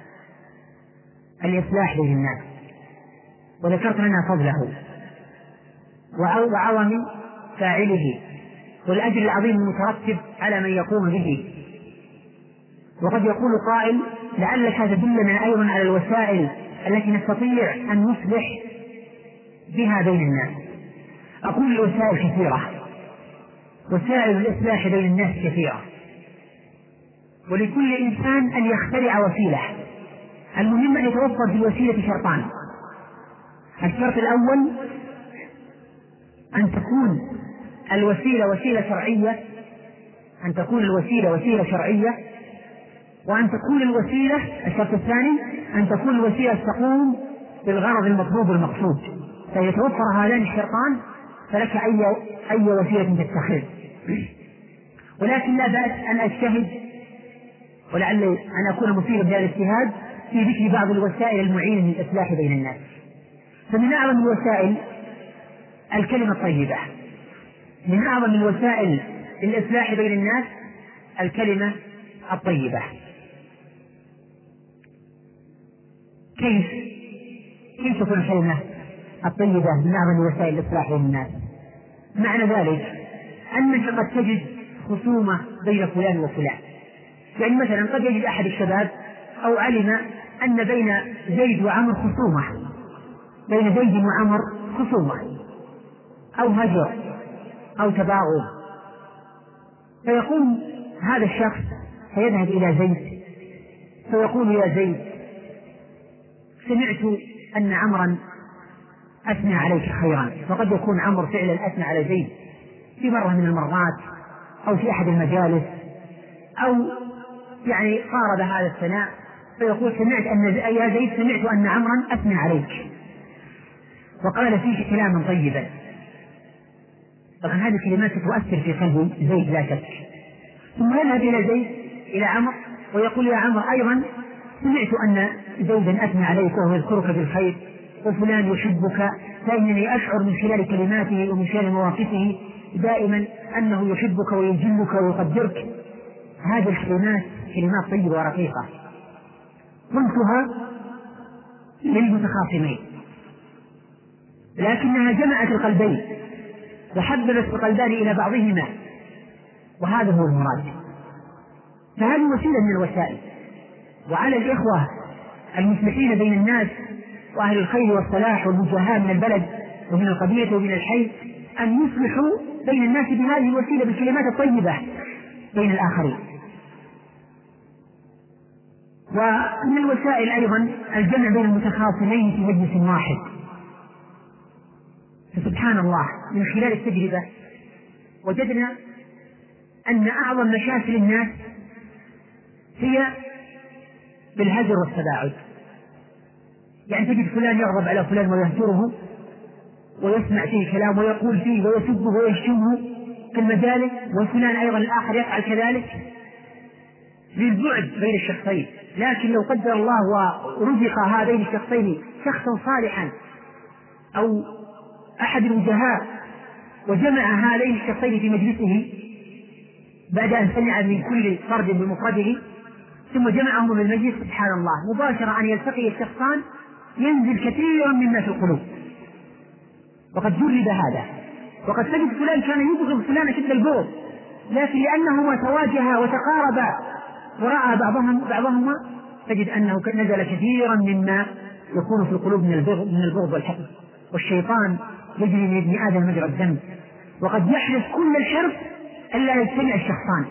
الإصلاح بين الناس، وذكرت لنا فضله وعظم فاعله والأجر العظيم المترتب على من يقوم به، وقد يقول قائل: لعلك تدلنا أيضا على الوسائل التي نستطيع أن نصلح بها بين الناس. أقول: الوسائل كثيرة، وسائل الإصلاح بين الناس كثيرة، ولكل إنسان أن يخترع وسيلة. المهم أن يتوفر في الوسيلة شرطان: الشرط الأول أن تكون الوسيلة وسيلة شرعية، أن تكون الوسيلة وسيلة شرعية، وأن تكون الوسيلة، الشرط الثاني، أن تكون الوسيلة تقوم بالغرض المطلوب المقصود. فيتوفر هذان الشرطان فلك أي وسيلة تتخذ. ولكن لا بأس أن أجتهد، ولعل أن أكون مصيبا بهذا الاجتهاد في ذكر بعض الوسائل المعينة للإصلاح بين الناس. فمن أعظم الوسائل الكلمة الطيبة، من أعظم الوسائل للإصلاح بين الناس الكلمة الطيبة. كيف تكون الكلمة الطيبة من أعظم وسائل الإصلاح بين الناس؟ معنى ذلك أنك قد تجد خصومة بين فلان وفلان. يعني مثلا قد يجد أحد الشباب أو علم أن بين زيد وعمر خصومة، بين زيد وعمر خصومة أو هجر أو تباغض، فيقوم هذا الشخص فيذهب إلى زيد فيقول: يا زيد، سمعت أن عمرا أثنى عليك خيرا. وقد يكون عمر فعلا أثنى على زيد في مرة من المرات أو في أحد المجالس، أو يعني قارب هذا الثناء، فيقول: سمعت أن يا زيد، سمعت أن عمرا أثنى عليك وقال فيك كلاما طيبا. طبعا هذه الكلمات تؤثر في قلب زيد لا شك. ثم يذهب إلى زيد إلى عمر ويقول: يا عمر، أيضا سمعت أن زيدا أثنى عليك وهو يذكرك بالخير، وفلان يحبك، فإنني أشعر من خلال كلماته ومن خلال مواقفه دائما أنه يحبك ويجلك ويقدرك. هذه الكلمات كلمات طيبة ورقيقة قلتها للمتخاصمين، لكنها جمعت القلبين وحببت القلبان إلى بعضهما، وهذا هو المراد. فهذه وسيلة من الوسائل. وعلى الإخوة المصلحين بين الناس وأهل الخير والصلاح والمجاهاة من البلد ومن القبيلة ومن الحي أن يصلحوا بين الناس بهذه الوسيلة بالكلمات الطيبة بين الآخرين. ومن الوسائل أيضا الجمع بين المتخاصمين في مجلس واحد. فسبحان الله، من خلال التجربة وجدنا أن أعظم مشاكل الناس هي بالهجر والتباعد. يعني تجد فلان يغضب على فلان ويهجره ويسمع فيه كلام ويقول فيه ويسبه ويشتمه في المجالس، وفلان أيضا الآخر يفعل كذلك للبعد بين الشخصين. لكن لو قدر الله ورزق هذين الشخصين شخصا صالحا أو أحد الوجهاء وجمع هذين الشخصين في مجلسه بعد أن سمع من كل فرد بمفرده، ثم جمعهم بالمجلس، سبحان الله، مباشرة أن يلتقي الشخصان ينزل كثيرا مما في القلوب. وقد جرب هذا، وقد تجد فلان كان يبغض فلان شد البغض، لكن لأنهما تواجها وتقاربا ورأى بعضهما تجد أنه نزل كثيرا مما يكون في القلوب من البغض والحقد. والشيطان يجري من ابن آدم مجرى الدم، وقد يحرص كل الحرص ألا يجتمع الشخصان،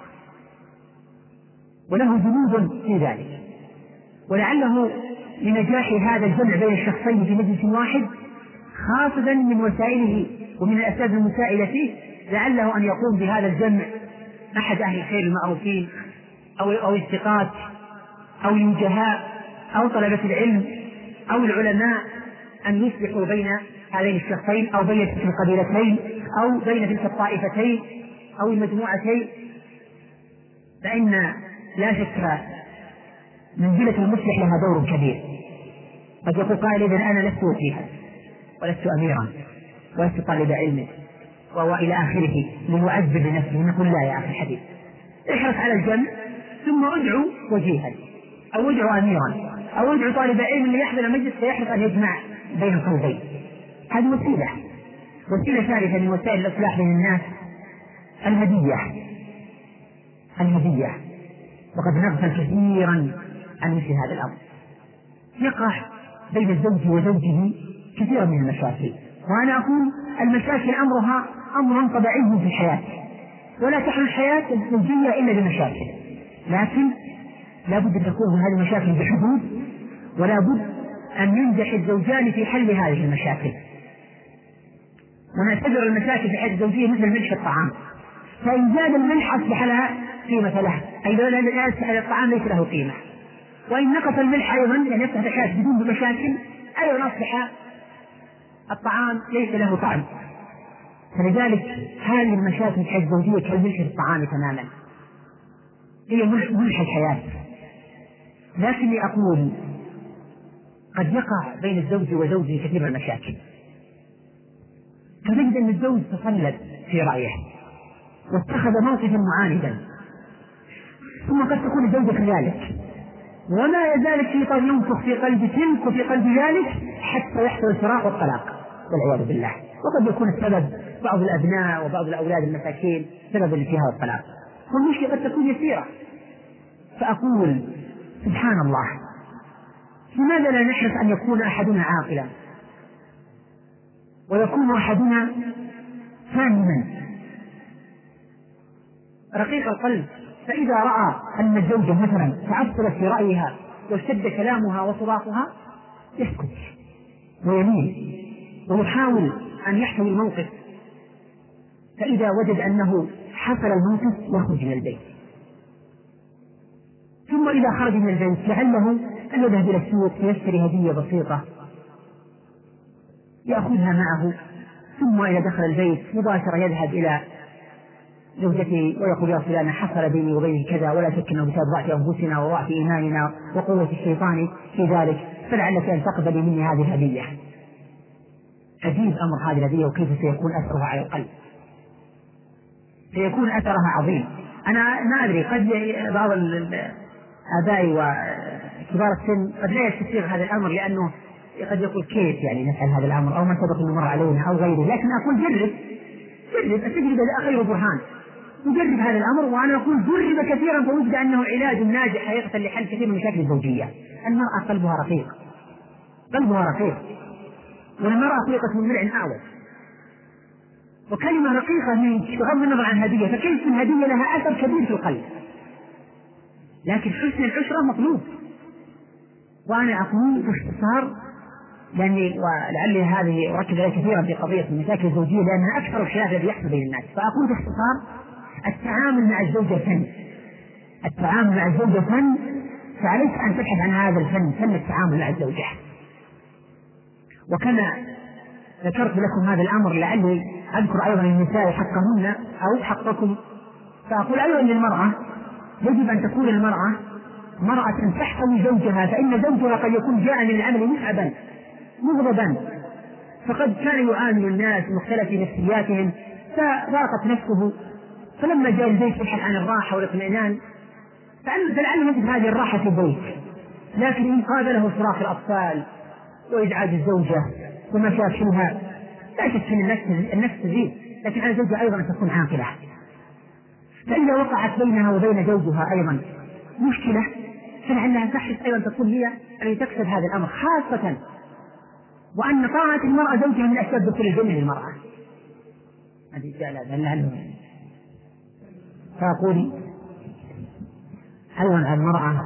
وله جنود في ذلك. ولعله لنجاح هذا الجمع بين الشخصين في مجلس واحد، خاصة من وسائله ومن الأسباب المساعدة فيه، لعله أن يقوم بهذا الجمع أحد أهل الخير المعروفين أو الثقات أو الوجهاء أو طلبة العلم أو العلماء، أن يصلحوا بين هذين الشخصين أو بين تلك القبيلتين أو بين تلك الطائفتين أو المجموعتين. فإن لا شك منزلة المصلح لها دور كبير. قد يقول قائل: إذن أنا لست وكيلا ولست أميرا ولست طالب علم وإلى آخره، ليعذب بنفسه. نقول: لا يا أخي الحبيب، احرص على الجمع، ثم ادعو وجيها أو ادعو أميرا أو ادعو طالب علم اللي يحضر المجلس فيحرص أن يجمع بين القلبين. هذه وسيلة ثالثة من وسائل الإصلاح بين الناس: الهدية. وقد نغفل كثيرا عن مثل هذا الأمر. يقع بين الزوج وزوجه كثيرا من المشاكل، وأنا أقول المشاكل أمرها أمر طبيعي في الحياة، ولا تحل الحياة الزوجية إلا بمشاكل، لكن لا بد أن تكون هذه المشاكل بحدود، ولا بد أن ينجح الزوجان في حل هذه المشاكل. ونعتبر المشاكل في الحياة الزوجية مثل ملح الطعام، فإن زاد الملح أصبح لها قيمة له، أي لا يصبح الطعام ليس له قيمة. وإن نقص الملح أيضا، يعني يصبح الحياة بدون مشاكل، أيضا أصبح الطعام ليس له طعم. فلذلك هذه المشاكل في الحياة الزوجية كالملح في الطعام تماما، هي ملح الحياة. لكني أقول قد يقع بين الزوج وزوجه كثير من المشاكل، فتجد أن الزوج تصلب في رأيه واتخذ موقفا معاندا، ثم قد تكون الزوجة كذلك، وما يزال الشيطان ينفخ في قلب تلك وفي قلب ذلك حتى يحصل الفراق والطلاق والعياذ بالله. وقد يكون السبب بعض الأبناء وبعض الأولاد المساكين سبب الانتهاء والطلاق، والمشكلة قد تكون يسيرة. فأقول سبحان الله، لماذا لا نحرص أن يكون أحدنا عاقلا ويكون أحدنا فاهما رقيق القلب، فإذا رأى أن الزوجة مثلا تعثرت في رأيها واشتد كلامها وصراخها يسكت ويميل ويحاول أن يحتوي الموقف، فإذا وجد أنه حصل الموقف يخرج من البيت. ثم إذا خرج من البيت لعله أن يذهب إلى السوق يشتري هدية بسيطة يأخذها معه، ثم إذا دخل البيت مباشرة يذهب إلى زوجته ويقول: يا فلانة، حصل بيني وبينك كذا، ولا شك أنه بسبب ضعف أنفسنا وضعف إيماننا وقوة الشيطان في ذلك، فلعلك أن تقبلي مني هذه الهدية. عجيب أمر هذه الهدية، وكيف سيكون أثرها على القلب. سيكون أثرها عظيم. أنا ما أدري، قد بعض الآباء وكبار السن قد لا يستسيغ هذا الأمر، لأنه قد يقول: كيف يعني نفعل هذا الأمر، أو ما سبق أنه مر علينا أو غيره. لكن أقول جرب أتجرب خير برهان، نجرب هذا الأمر. وأنا أقول جرب كثيرا فوجد أنه علاج ناجح حقيقة لحل كثير من المشاكل الزوجية. المرأة قلبها رقيق، والمرأة خلقت من ضلع أعوج، وكلمة رقيقة بغض النظر عن هدية، فكيف الهدية لها أثر كبير في القلب، لكن حسن العشرة مطلوب. وأنا أقول باختصار، لأني ولعلي هذه أركز عليها كثيرا في قضية المشاكل الزوجية لأنها أكثر الخلاف الذي يحصل بين الناس، فأقول باختصار: التعامل مع الزوجة فن، فعليك أن تبحث عن هذا الفن، فن التعامل مع الزوجة. وكما ذكرت لكم هذا الأمر لعلي أذكر أيضا للنساء حقهن أو حقكم، فأقول أيضا للمرأة يجب أن تكون المرأة مرأة تحتوي زوجها، فإن زوجها قد يكون جاء من العمل متعبا مغضبا، فقد كان يعامل الناس مختلف نفسياتهم فضاقت نفسه، فلما جاء البيت يبحث عن الراحة والاطمئنان فلعل نجد هذه الراحة في البيت، لكن إن قابله صراخ الأطفال وإزعاج الزوجة ومشاكلها لا شك أن النفس تزيد، لكن على الزوجة أيضا أن تكون عاقلة. فإذا وقعت بينها وبين زوجها أيضا مشكلة فلعلها تحرص أيضا تكون هي التي تكسب هذا الأمر، خاصة وأن طاعة المرأة زوجها من أسباب دخول الجنة للمرأة. هذه جعل فأقول أيضا على المرأة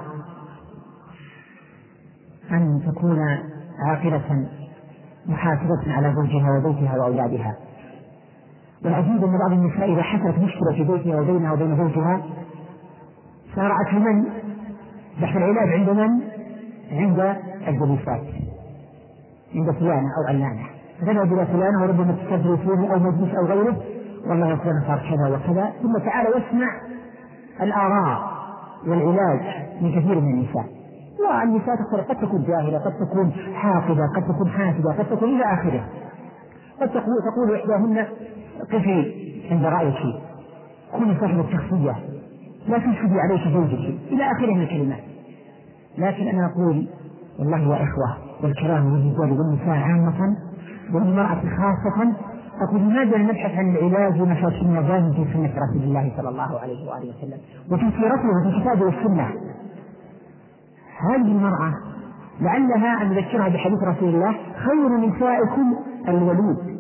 أن تكون عاقلة محافظة على زوجها وبيتها وأولادها. والعجيب أن بعض النساء إذا حصلت مشكلة في بيتها وبينها وبين زوجها سارعت لمن؟ بحث العلاج عند من؟ عند الجليسات، عند فلانة أو علانة، فتذهب إلى فلانة وربما تستدري فيه أو مجلس أو غيره، والله يقول صار كذا وكذا، ثم تعالى واسمع الآراء والعلاج من كثير من النساء. والنساء قد تكون جاهلة، قد تكون حاقدة، قد تكون حاسدة، قد تكون إلى آخره. قد تقول إحداهن قفي عند رأيك، كوني صاحبة شخصية، لا تنشدي عليك زوجك، إلى آخره من الكلمات. لكن أنا أقول والله يا إخوة والكرام والرجال والنساء عامة والمرأة خاصة، أقول لماذا نبحث عن العلاج ومشاكلنا دائما في سنة رسول الله صلى الله عليه وآله وسلم وفي سيرته وفي كتابه والسنة؟ هذه المرأة لعلها أن نذكرها بحديث رسول الله: خير نسائكم الودود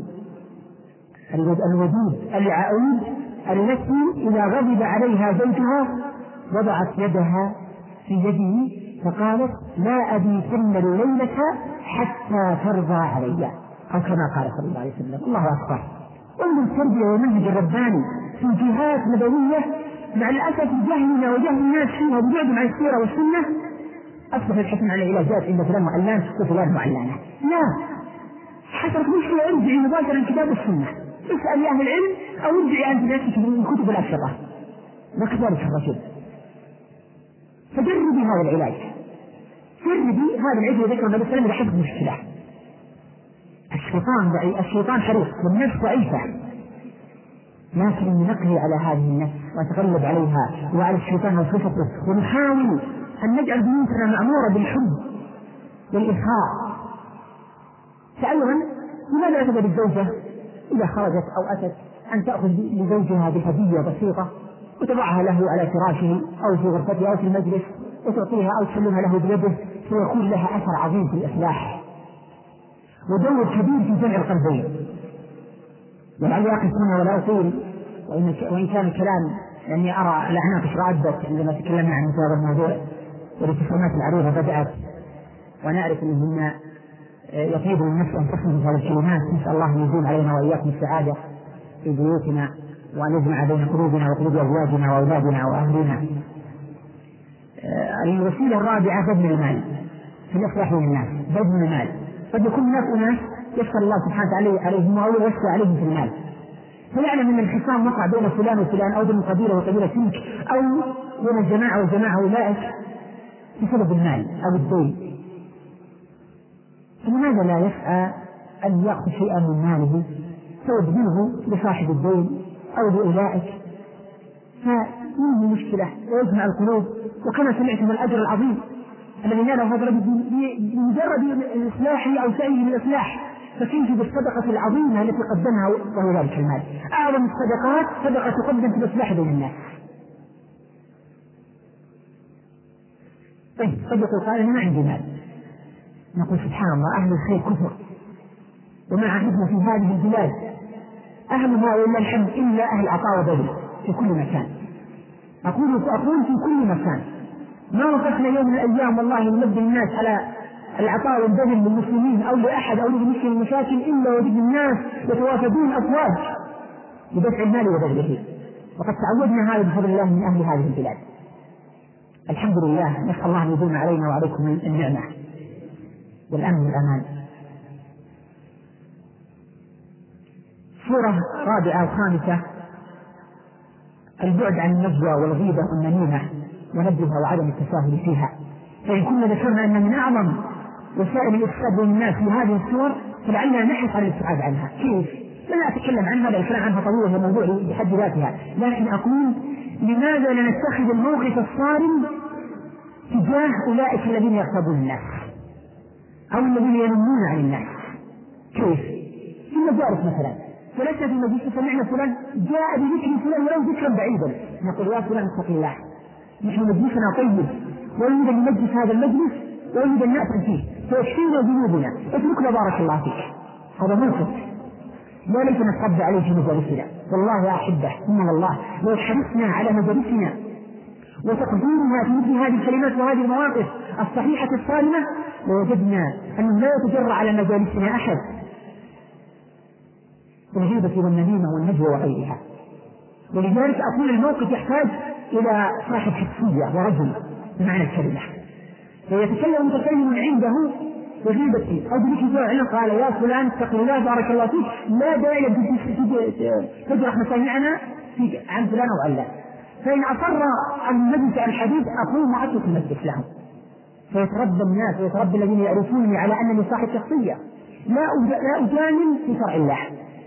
العؤود التي إذا غضب عليها زوجها وضعت يدها في يده فقالت: لا أبيتن الليلة حتى ترضى علي، أو كما قال صلى الله عليه وسلم. الله أكبر. انظر التربية والمنهج الرباني في جهات نبوية، مع الأسف جهلنا وجهل الناس فيها ببعدهم عن السيرة والسنة أصبح الحكم على العلاجات عند فلان وعلان وفلان وعلانة. لا، حصلت مشكلة ارجعي مباشرة كتاب السنة، اسأل أهل العلم أو ارجعي أنت نفسك من كتب الأشرطة، وكذلك الرجل. فجربي هذا العلاج، جربي هذا العلاج ذكر النبي صلى الله عليه وسلم لحل مشكلة. الشيطان حريص والنفس ضعيفة، لكن نقضي على هذه النفس ونتغلب عليها وعلى الشيطان وصفته، ونحاول أن نجعل بيوتنا معمورة بالحب والإخاء. فأيضا لماذا لا تبدأ الزوجة إذا خرجت أو أتت أن تأخذ لزوجها بهدية بسيطة وتضعها له على فراشه أو في غرفته أو في المجلس وتعطيها أو تسلمها له بيده، فيكون لها أثر عظيم في الإصلاح ودور كبير في جمع القلبين. ولعلي أقف هنا ولا أطيل، وإن كان الكلام لأني أرى الأعناق شرادت عندما تكلمنا عن هذا الموضوع، والابتسامات العريضة بدأت، ونعرف أنهن يطيب النفس أن تخرج هذه الكلمات. نسأل الله أن يزيد علينا وإياكم السعادة في بيوتنا، وأن يجمع بين قلوبنا وقلوب أزواجنا وأولادنا وأهلنا. الوسيلة الرابعة بذل المال في الإصلاح بين الناس. بذل المال، قد يكون هناك أناس يسأل الله سبحانه وتعالى عليهم أو يوسع عليهم في المال، فيعلم أن الخصام وقع بين فلان وفلان أو بين قبيلة وقبيلة تلك أو بين الجماعة والجماعة أولئك بسبب المال أو الدين، فلماذا لا يسعى أن يأخذ شيئا من ماله فيبذله لصاحب الدين أو لأولئك، فمنه مشكلة ويجمع القلوب. وكما سمعتم الأجر العظيم الذي ناله هذا الرجل بمجرد الإصلاح أو سعيه للإصلاح، فكيف بالصدقة العظيمة التي قدمها وهو ذلك المال. أعظم الصدقات صدقة تقدم في الإصلاح بين الناس. طيب قد يقول قائل: أنا ما عندي مال. نقول سبحان الله، أهل الخير كثر، وما عهدنا في هذه البلاد أهلها ولله الحمد إلا أهل عطاء وبذل في كل مكان. أقول في كل مكان، ما وقفنا يوم من الأيام والله ننبه الناس على العطاء والبذل للمسلمين أو لأحد أو لمسلم المشاكل إلا وجد الناس يتوافدون أفواج لدفع المال وبذله، وقد تعودنا هذا بفضل الله من أهل هذه البلاد. الحمد لله، نسأل الله أن يدوم علينا وعليكم النعمة والأمن والأمان. صورة رابعة وخامسة: البعد عن النجوى والغيبة والنميمة ونبذها وعدم التساهل فيها. فإن كنا ذكرنا أن من أعظم وسائل الإفساد بين الناس في هذه الصور، فلعلنا نحرص على الابتعاد عنها. كيف؟ لا أتكلم عنها، لا الكلام عنها طويل وموضوع بحد ذاتها، لكن أقول لماذا لا نتخذ الموقف الصارم تجاه أولئك الذين يغتابون الناس أو الذين ينمون عن الناس؟ كيف؟ في المجالس مثلا فلست في المجلس سمعنا فلان جاء بذكر فلان ولو ذكرا بعيدا، نقول يا فلان اتق الله، نحن مجلسنا طيب ونريد أن نمجلس هذا المجلس ونريد أن نأثم فيه فيكفينا ذنوبنا، اتركنا بارك الله فيك. هذا موقف لا ليس نتقبل عليه في مجالسنا. والله يا أحبة إن الله لو حرصنا على مجالسنا وتقديرها في مثل هذه الكلمات وهذه المواقف الصحيحة الصارمة لوجدنا أنه لا يتجرأ على مجالسنا أحد الغيبة والنميمة والنجوى وغيرها. ولذلك أقول الموقف يحتاج إلى صاحب شخصية ورجل بمعنى الكلمة، فيتكلم متكلم عنده وغيبته أو بذكر علم قال يا فلان اتق الله بارك الله فيك، لا داعي تجرح مسامعنا عن فلان أو عن لا. فإن أصر المجلس على الحديث أقول ما أترك المجلس لهم، فيتربى الناس ويتربى الذين يعرفونني على أنني صاحب شخصية لا أجامل في شرع الله،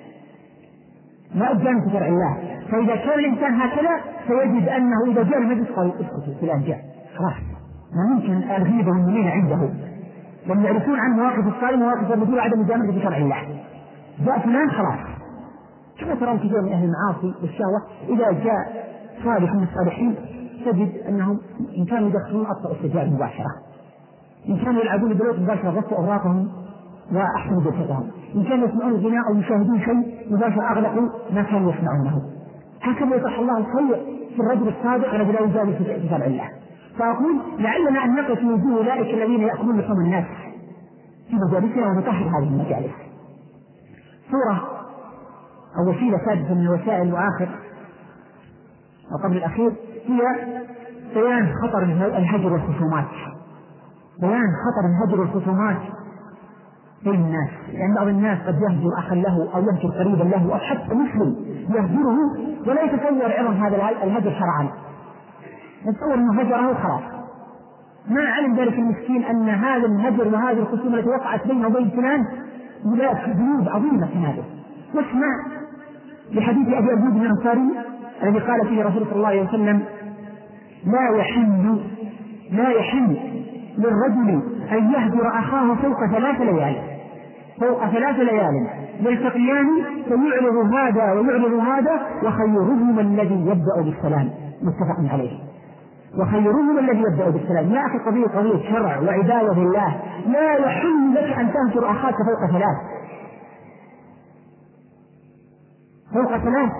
لا أجامل في شرع الله. فإذا كان الإنسان هكذا فيجد أنه إذا جاء المجلس قال اسكتوا فلان جاء خلاص، ما ممكن الغيبة والنميمة عنده، لم يعرفون عن مواقف الصالح ومواقف الرجوع عدم مجاملة في شرع الله. جاء فلان خلاص. كما ترون كثير من أهل المعاصي والشهوة إذا جاء صالح من الصالحين تجد أنهم إن كانوا يدخلون أطفأوا السجائر مباشرة، إن كانوا يلعبون باللوت مباشرة غطوا أوراقهم وأحسنوا جلستهم، إن كانوا يسمعون الغناء أو يشاهدون شيء مباشرة أغلقوا ما كانوا يسمعونه. هكذا يطرح الله الخير في الرجل الصادق الذي لا يجامل في شرع الله. فأقول لعلنا أن نقف في وجوه أولئك الذين يأكلون لحوم الناس في مجالسنا ونطهر هذه المجالس. صورة أو وسيلة سادسة من الوسائل وآخر وقبل الأخير هي بيان خطر الهجر والخصومات، بيان خطر الهجر والخصومات بين الناس، لأن بعض الناس قد يهجر أخا له أو يهجر قريبا له أو حتى مسلم يهجره ولا يتصور عظم هذا الهجر شرعا، يتصور أنه هجره خلاص، ما علم ذلك المسكين أن هذا الهجر وهذه الخصومة التي وقعت بينه وبين فلان ذات ذنوب عظيمة في هذا. واسمع لحديث أبي أيوب الأنصاري الذي قال فيه رسول صلى الله عليه وسلم لا يحل للرجل أن يهجر أخاه فوق 3 ليال يلتقيان فيعرض هذا ويعرض هذا وخيرهما الذي يبدأ بالسلام، متفق عليه. وخيرهما الذي يبدأ بالسلام. يا أخي قضية شرع وعبادة الله، لا يحل لك أن تهجر أخاك فوق 3.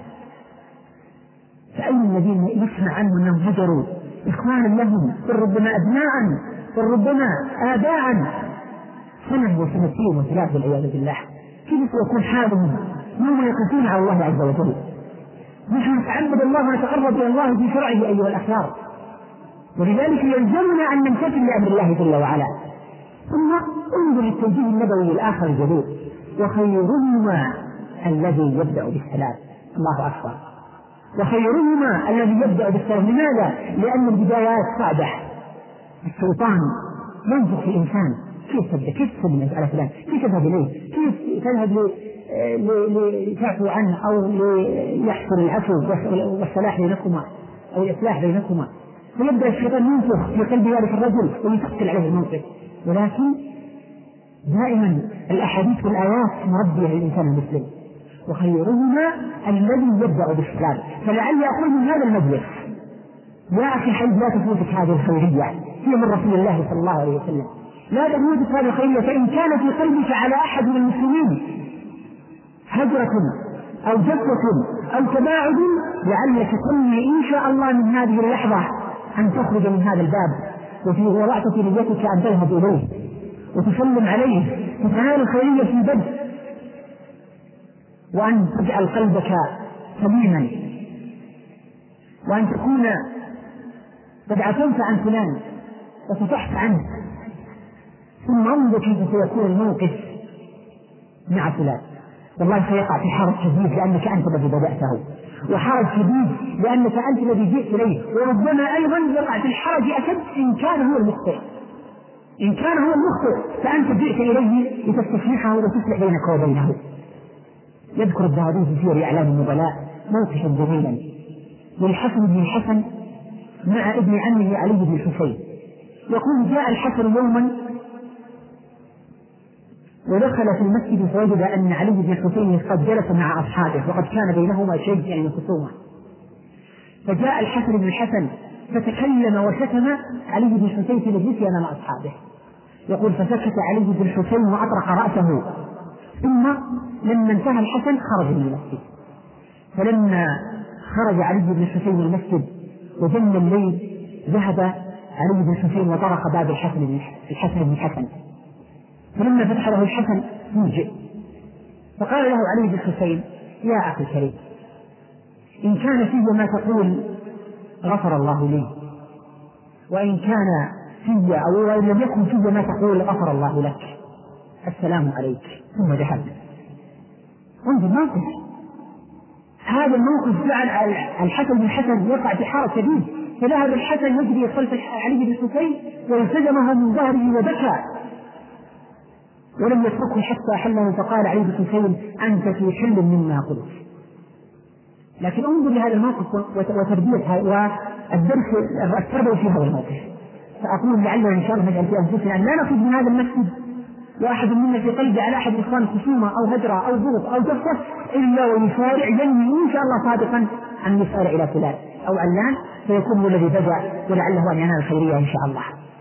فأين الذين يسمع عنه أنهم هجروا إخوانا لهم بل ربما أبناء بل ربما آباء سنة وسنتين وثلاث والعياذ بالله، كيف يكون حالهم يوم يقفون على الله عز وجل؟ نحن نتعبد الله ونتقرب إلى الله في شرعه أيها الأخيار، ولذلك يلزمنا أن نمتثل لأمر الله جل وعلا. ثم انظر التوجيه النبوي الآخر الجليل وخيرهما الذي يبدأ بالسلام. الله أكبر. وخيرهما الذي يبدأ بالسلام. لماذا؟ لأن البدايات صعبة، الشيطان ينفخ في الإنسان كيف تبدأ مسألة فلان، كيف تذهب إليه، كيف تذهب لتعفو عنه أو ليحصل العفو والصلاح بينكما أو الإصلاح بينكما. فيبدأ الشيطان ينفخ في قلب ذلك الرجل ويثقل عليه الموقف. ولكن دائما الأحاديث والآيات مربية للإنسان المسلم. وخيرهما الذي يبدأ بالسلام. فلعلي أقول من هذا المجلس يا أخي حيث لا تفوتك هذه الخيرية هي من رسول الله صلى الله عليه وسلم، لا تفوتك هذه الخيرية. فإن كان في قلبك على أحد من المسلمين هجرة أو جفوة أو تباعد لعلك تنوي إن شاء الله من هذه اللحظة أن تخرج من هذا الباب وضعت في نيتك أن تذهب إليه وتسلم عليه وتنال الخيرية في بدء، وأن تجعل قلبك سليما، وأن تكون قد عفوت عن فلان وفتحت عنه. ثم انظر كيف سيكون الموقف مع فلان. والله سيقع في حرج شديد لأنك أنت الذي بدأته، وحرج شديد لأنك أنت الذي جئت إليه، وربما أيضا يقع في الحرج أشد إن كان هو المخطئ. إن كان هو المخطئ فأنت جئت إليه لتستصلحه وتصلح بينك وبينه. يذكر الذهبي في سير أعلام النبلاء موقفا جميلا للحسن بن الحسن مع ابن عمه علي بن الحسين. يقول: جاء الحسن يوما ودخل في المسجد فوجد أن علي بن الحسين قد جلس مع أصحابه وقد كان بينهما شيء يعني خصومة، فجاء الحسن بن الحسن فتكلم وشتم علي بن الحسين في مجلسه أمام أصحابه. يقول: فسكت علي بن الحسين وأطرق رأسه، ثم لما انتهى الحسن خرج من المسجد. فلما خرج علي بن الحسين من المسجد وجن الليل ذهب علي بن الحسين وطرق باب الحسن بن الحسن. فلما فتح له الحسن فوجئ، فقال له علي بن الحسين: يا أخي الكريم، إن كان في ما تقول غفر الله لي، وإن كان في أو إن لم يكن في ما تقول غفر الله لك، السلام عليك. ثم ذهب. انظر موقف، هذا الموقف جعل الحسن بن الحسن يقع في حرج شديد، فذهب الحسن يجري خلف علي بن الحسين والتزمه من ظهره وبكى ولم يتركه حتى حله، فقال علي بن الحسين: أنت في حل مما قلت. لكن انظر لهذا الموقف وتربيتها والدرس التربوي في هذا الموقف. فأقول لعلنا إن شاء الله نجعل في أنفسنا أن لا نخرج من هذا المسجد واحد منا في قلبه على أحد إخوان خصومة أو هجرة أو بغض أو جفة إلا ويسارع ينوي إن شاء الله صادقا أن يسارع إلى فلان أو علان، فيكون هو الذي بدأ ولعله أن ينال الخيرية إن شاء الله.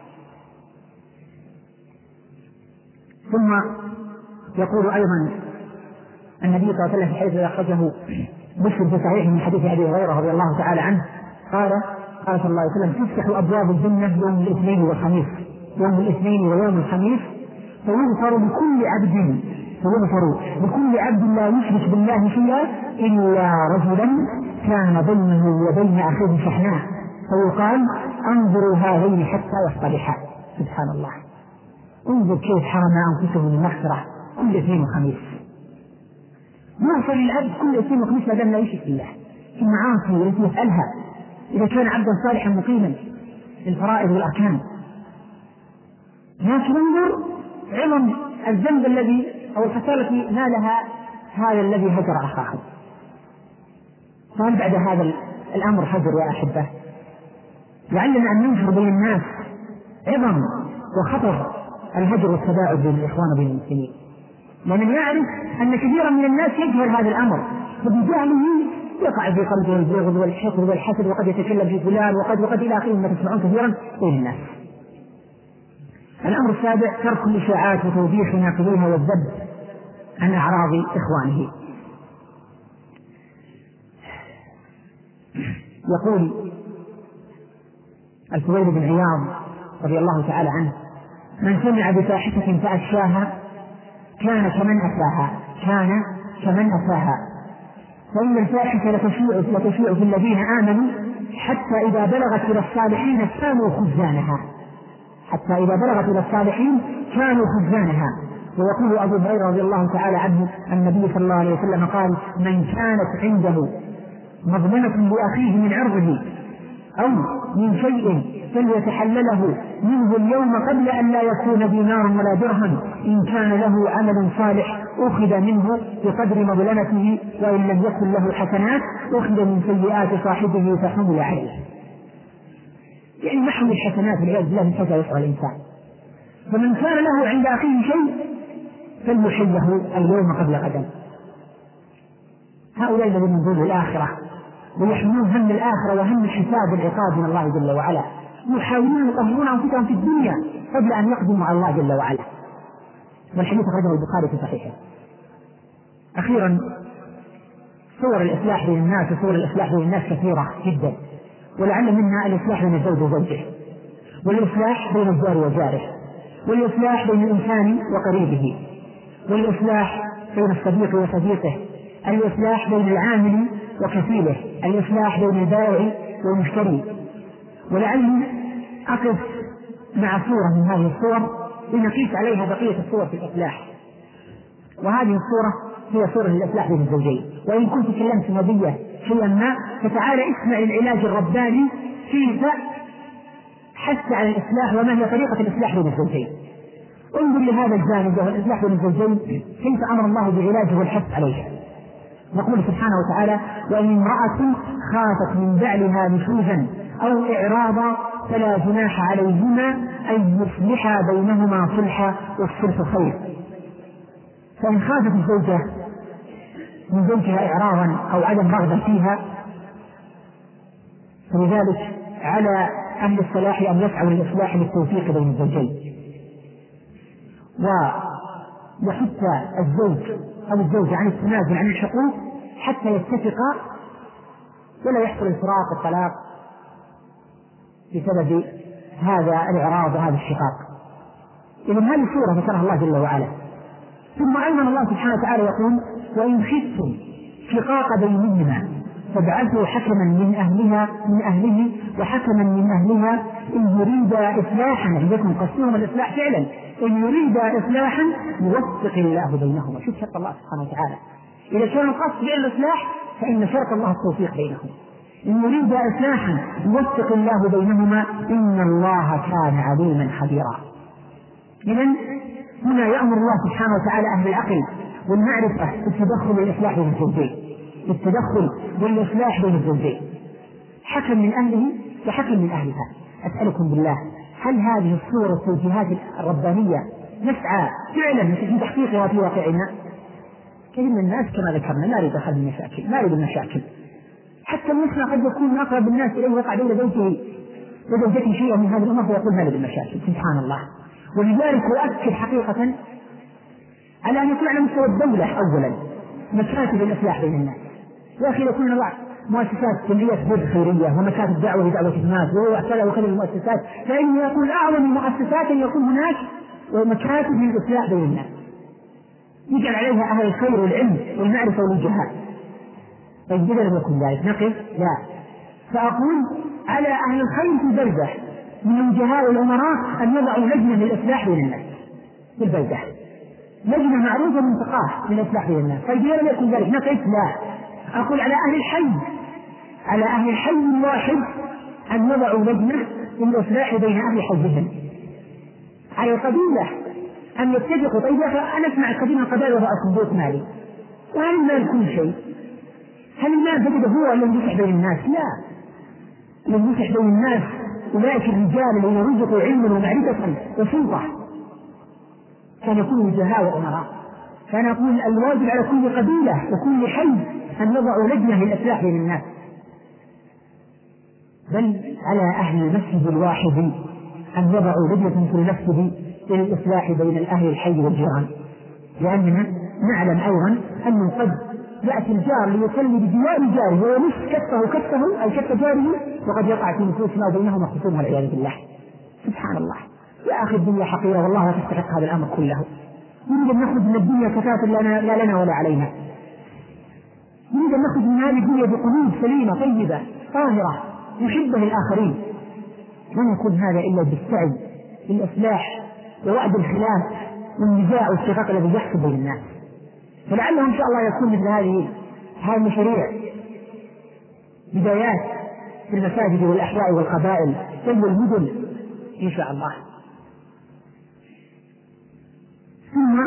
ثم يقول أيضا النبي صلى الله عليه وسلم في حديث أخرجه مسلم في صحيحه من حديث أبي هريرة رضي الله تعالى عنه قال صلى الله عليه وسلم: تفتح أبواب الجنة يوم الاثنين والخميس، يوم الاثنين ويوم الخميس، فيغفر بكل عبد لا يشرك بالله شيئا إلا رجلا كان بينه وبين أخيه شحناء، فيقال: انظروا هذين حتى يصطلحا. سبحان الله، انظر كيف حرم أنفسهم من المغفرة كل اثنين وخميس. يغفر للعبد كل اثنين وخميس ما دام لا يشرك بالله في المعاصي التي يفعلها إذا كان عبدا صالحا مقيما للفرائض والأركان. لكن انظر عظم الذنب الذي أو الخسارة التي نالها هذا الذي هجر أخاه. فهل بعد هذا الأمر هجر يا أحبة؟ لعلنا أن ننشر بين الناس عظم وخطر الهجر والتباعد بين الإخوان وبين المسلمين، لأنه يعرف أن كثيرا من الناس يجهل هذا الأمر، فبجهله يقع في قلبه البغض والحقد والحسد، وقد يتكلم في فلان وقد إلى آخره ما تسمعون كثيرا بين الناس. الأمر السابع: ترك الإشاعات وتوضيح ناقضيها والذب عن أعراض إخوانه. يقول الفضيل بن عياض رضي الله تعالى عنه: من سمع بفاحشة فأفشاها كان كمن أفاها، فإن الفاحشة لتشيع في الذين آمنوا حتى إذا بلغت إلى الصالحين كانوا خزانها. ويقول أبو هريرة رضي الله تعالى عنه: النبي صلى الله عليه وسلم قال: من كانت عنده مظلمة لأخيه من عرضه أو من شيء فليتحلله منه اليوم قبل أن لا يكون دينار ولا درهم، إن كان له عمل صالح أخذ منه بقدر مظلمته، وإن لم يكن له حسنات أخذ من سيئات صاحبه فحمل عليه. يعني محو الحسنات والعياذ بالله من كذا يفعل الإنسان. فمن كان له عند أخيه شيء فليحله اليوم قبل غدا. هؤلاء الذين ينظرون الآخرة ويحملون هم الآخرة وهم الحساب والعقاب من الله جل وعلا، يحاولون يطهرون أنفسهم في الدنيا قبل أن يقدموا على الله جل وعلا. والحديث أخرجه البخاري في صحيحه. أخيرا، صور الإصلاح بين الناس وصور الإصلاح بين الناس كثيرة جدا، ولعل منها الإصلاح بين الزوج وزوجه، والإصلاح بين الجار وجاره، والإصلاح بين الإنسان وقريبه، والإصلاح بين الصديق وصديقه، الإصلاح بين العامل وكفيله، الإصلاح بين البائع والمشتري. ولعلي أقف مع صورة من هذه الصور لنقيس عليها بقية الصور في الإصلاح، وهذه الصورة هي صورة الإصلاح بين الزوجين. وإن كنت تكلمت نبيه شيئا ما فتعالى اسمع العلاج الرباني كيف حث على الإصلاح وما هي طريقة الإصلاح بين الزوجين. انظر لهذا الجانب وهو الإصلاح بين الزوجين كيف أمر الله بعلاجه والحث عليه. يقول سبحانه وتعالى: وإن امرأة خافت من بعلها نشوزا أو إعراضا فلا جناح عليهما أن يصلحا بينهما صلحا والصلح خير. فإن خافت الزوجة من زوجها إعراضا أو عدم رغبة فيها، فلذلك على أهل الصلاح أن يسعوا للإصلاح للتوفيق بين الزوجين، ويحث الزوج أو الزوجة عن التنازل عن الحقوق حتى يتفقا ولا يحصل الفراق والطلاق بسبب هذا الإعراض وهذا الشقاق. إذن هذه صورة ذكرها الله جل وعلا. ثم أيضا الله سبحانه وتعالى يقول: وإن خفتم شقاق بينهما فابعثوا حكما من أهله وحكما من أهلها إن يريدا إصلاحا. عندكم قصدهم الإصلاح فعلا، إن يريدا إصلاحا يوفق الله بينهما. شوف شرط الله سبحانه وتعالى، إذا كان القصد بالإصلاح فإن شرط الله التوفيق بينهم. إن يريدا إصلاحا يوفق الله بينهما إن الله كان عليما خبيرا. إذن هنا يأمر الله سبحانه وتعالى أهل العقل والمعرفة بالتدخل بالإصلاح بين الزوجين، بالتدخل بالإصلاح بين الزوجين، حكم من أهله وحكم من أهلها. أسألكم بالله، هل هذه الصورة التوجيهات الربانية نسعى فعلا في تحقيقها في واقعنا؟ كثير من الناس كما ذكرنا لا يريد أخذ المشاكل، لا يريد المشاكل. حتى المسلم قد يكون من أقرب الناس إليه وقع بين بيته وزوجته شيئا من هذه الأمور ويقول ما يريد المشاكل. سبحان الله. ولذلك يؤكد حقيقة على أن يكون على مستوى الدولة أولا مكاتب الإصلاح بين الناس. يا أخي يكون نوع مؤسسات جمعية بر خيرية ومكاتب دعوة لدعوة الناس وكذا وكذا المؤسسات، فإنه يكون أعظم المؤسسات أن يكون هناك مكاتب للإصلاح بين الناس يجعل عليها أهل الخير والعلم والمعرفة والجهاد. طيب إذا لم يكن ذلك نقف؟ لا. فأقول على أهل الخير في البلدة من الجهاء والأمراء أن يضعوا لجنة للإصلاح بين الناس في البلدة، لجنة معروفة منطقة للإصلاح بين الناس. طيب إذا لم يكن ذلك نقف؟ لا. أقول على أهل الحي، على أهل الحي الواحد أن يضعوا لجنة للإصلاح بين أهل حيهم. على القبيلة أن يتفقوا. طيب أنا أسمع كثير من القبائل وضع صندوق مالي، وهل المال كل شيء؟ هل المال تجده هو الذي يصلح بين الناس؟ لا. الذي يصلح بين الناس أولئك الرجال الذين رزقوا علما ومعرفة وسلطة كان يكونوا وجهاء وأمراء. فأنا أقول الواجب على كل قبيلة وكل حي أن يضعوا لجنة للإصلاح بين الناس، بل على أهل المسجد الواحد أن يضعوا لجنة في المسجد للإصلاح بين الأهل الحي والجيران. لأننا نعلم أيضا أنه قد يأتي الجار ليصلي بجوار جاره ويمس كفه أو كف جاره وقد يقع في نفوسنا وبينهما خصوم والعياذ بالله. سبحان الله. يا أخي الدنيا حقيرة والله لا تستحق هذا الأمر كله. نريد أن نخرج من الدنيا كفاة لا لنا ولا علينا. نريد أن نخرج من هذه الدنيا بقلوب سليمة طيبة طاهرة محبة للآخرين. لن يكون هذا إلا بالسعي للإصلاح ووعد الخلاف والنزاع والشقاق الذي يحصل بين الناس. فلعله إن شاء الله يكون مثل هذه المشاريع بدايات في المساجد والأحياء والقبائل والمدن إن شاء الله. ثم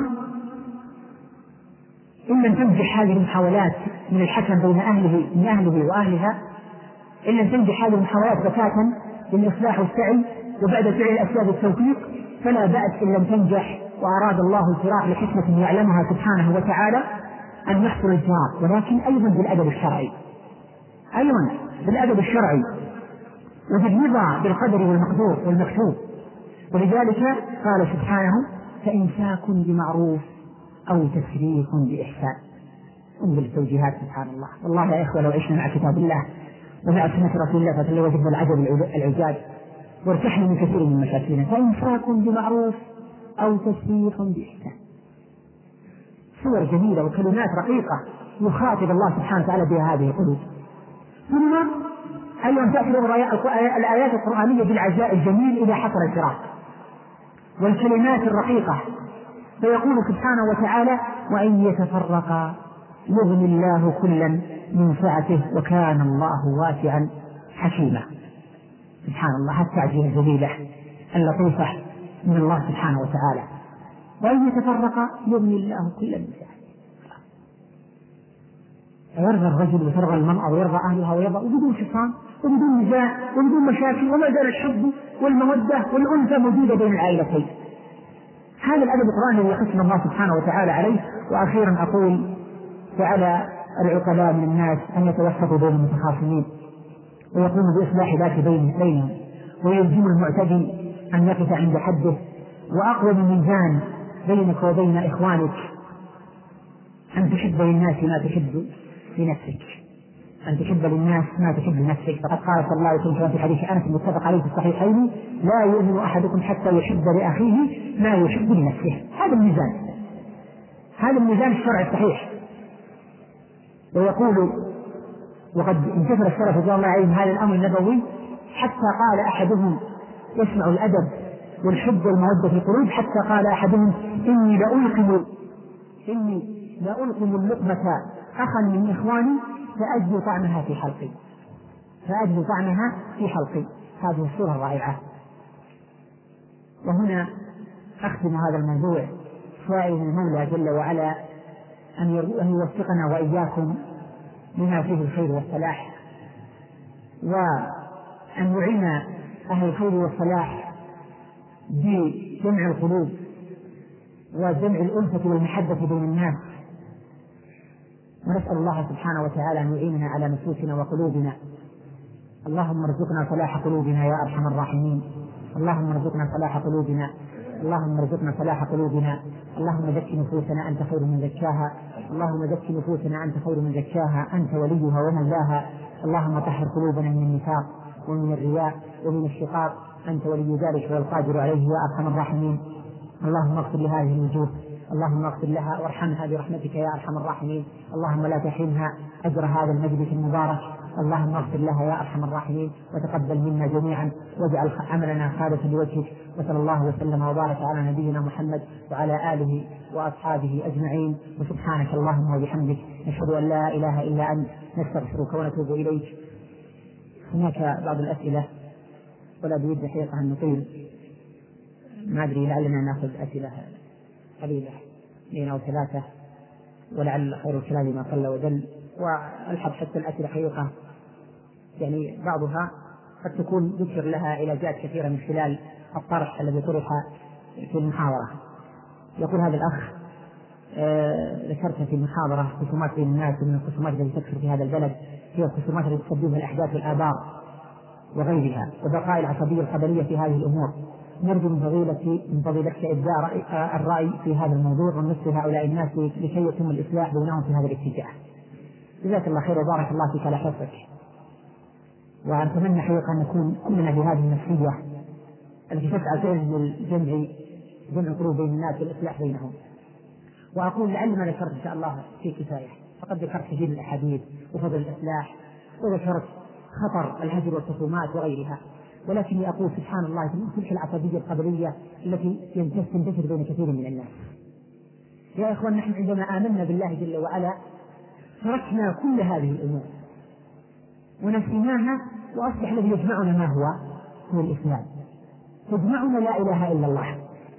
إن لم تنجح هذه المحاولات من الحكم بين أهله وأهلها، إن لم تنجح هذه المحاولات بتاتا للإصلاح والسعي وبعد فعل الأسباب التوفيق، فلا بأس إن لم تنجح وأراد الله الفراق لحكمة يعلمها سبحانه وتعالى أن يحصل الفراق، ولكن أيضا بالأدب الشرعي، أيضا بالأدب الشرعي وبالرضا بالقدر والمقدور والمكتوب. ولذلك قال سبحانه: فإمساك بمعروف أو تسريح بإحسان. انظر التوجيهات سبحان الله. والله يا إخوة لو عشنا مع كتاب الله ومع سنة رسول الله فلوجدنا العجب العجاب وارتحنا من كثير من مشاكلنا. فإمساك بمعروف أو تسريح بإحسان. صور جميلة وكلمات رقيقة يخاطب الله سبحانه وتعالى بها هذه القلوب. ثم أيضا تأتي الآيات القرآنية بالعزاء الجميل إذا حصل الفراق والكلمات الرقيقة، فيقول سبحانه وتعالى: وإن يتفرقا يغني الله كلا من سعته وكان الله واسعا حكيما. سبحان الله. التعزية الجميلة اللطيفة من الله سبحانه وتعالى. وإن يتفرقا يغني الله كلا من سعته. يرضى الرجل وترضى المرأة ويرضى أهلها ويرضى وبدون خصام وبدون نزاع وبدون مشاكل، وما زال الحب والمودة والأنثى موجودة بين العائلتين. هذا الأدب القرآني الذي يقسم الله سبحانه وتعالى عليه. وأخيرا أقول فعلى العقلاء من الناس أن يتوسطوا بين المتخاصمين ويقوموا بإصلاح ذات بينهم، ويلزم المعتدي أن يقف عند حده، وأقوى الميزان بينك وبين إخوانك أن تحب للناس ما تحب لنفسك، أن تحب للناس ما تحب لنفسك. فقد قال صلى الله عليه وسلم في حديث أنس المتفق عليه في الصحيحين: لا يؤمن أحدكم حتى يحب لأخيه ما يحب لنفسه. هذا الميزان، هذا الميزان الشرعي الصحيح. ويقول وقد انتشر السلف رضي الله عليهم هذا الأمر النبوي حتى قال أحدهم يسمع الأدب والحب والمودة في القلوب، حتى قال أحدهم: إني لألقم اللقمة أخا من إخواني فأجد طعمها في حلقي. هذه الصورة الرائعة. وهنا أختم هذا الموضوع سائلا المولى جل وعلا أن يوفقنا وإياكم لما فيه الخير والصلاح، وأن يعين أهل الخير والصلاح بجمع القلوب وجمع الألفة والمحبة بين الناس. ونسأل الله سبحانه وتعالى أن يعيننا على نفوسنا وقلوبنا. اللهم ارزقنا صلاح قلوبنا يا أرحم الراحمين. اللهم ارزقنا صلاح قلوبنا. اللهم ارزقنا صلاح قلوبنا. اللهم زك نفوسنا أنت خير من زكاها. اللهم زك نفوسنا أنت خير من زكاها، أنت وليها ومولاها. اللهم طهر قلوبنا من النفاق ومن الرياء ومن الشقاق، أنت ولي ذلك والقادر عليه يا أرحم الراحمين. اللهم اغفر لهذه الوجوه، اللهم اغفر لها وارحمها برحمتك يا أرحم الراحمين. اللهم لا تحرمها أجر هذا المجلس المبارك. اللهم اغفر لها يا أرحم الراحمين، وتقبل منا جميعا، واجعل عملنا خالصا لوجهك. وصلى الله وسلم وبارك على نبينا محمد وعلى آله وأصحابه أجمعين. وسبحانك اللهم وبحمدك، نشهد أن لا إله إلا أنت، نستغفرك ونتوب إليك. هناك بعض الأسئلة ولا بد حقيقة أن نطيل، ما أدري لعلنا نأخذ أسئلة قليلة 2 أو 3، ولعل خير الكلام ما قل ودل. والحب حتى الأسئلة حقيقة يعني بعضها قد تكون ذكر لها علاجات كثيرة من خلال الطرح الذي طرح في المحاضرة. يقول هذا الأخ: ذكرت في المحاضرة خصومات بين الناس، ومن الخصومات التي تكثر في هذا البلد هي الخصومات التي تسببها الأحداث والآبار وغيرها، وبقاء العصبية القبلية في هذه الأمور. نرجو من فضيلتك إبداء الرأي في هذا الموضوع والنصح هؤلاء الناس لكي يتم الإصلاح بينهم في هذا الاتجاه. جزاك الله خير وبارك الله فيك على حرصك. وأتمنى حقيقة أن نكون كلنا بهذه النفسية التي تسعى فعلا جمع القلوب بين الناس والإصلاح بينهم. وأقول لعل ما ذكرت إن شاء الله في كفاية، فقد ذكرت كثير من الأحاديث وفضل الإصلاح، وذكرت خطر الهجر والخصومات وغيرها، ولكني أقول سبحان الله في تلك العصبية القبلية التي تنتشر بين كثير من الناس. يا إخوان، نحن عندما آمنا بالله جل وعلا تركنا كل هذه الأمور ونسيناها، وأصبح الذي يجمعنا ما هو الإسلام. تجمعنا لا إله إلا الله.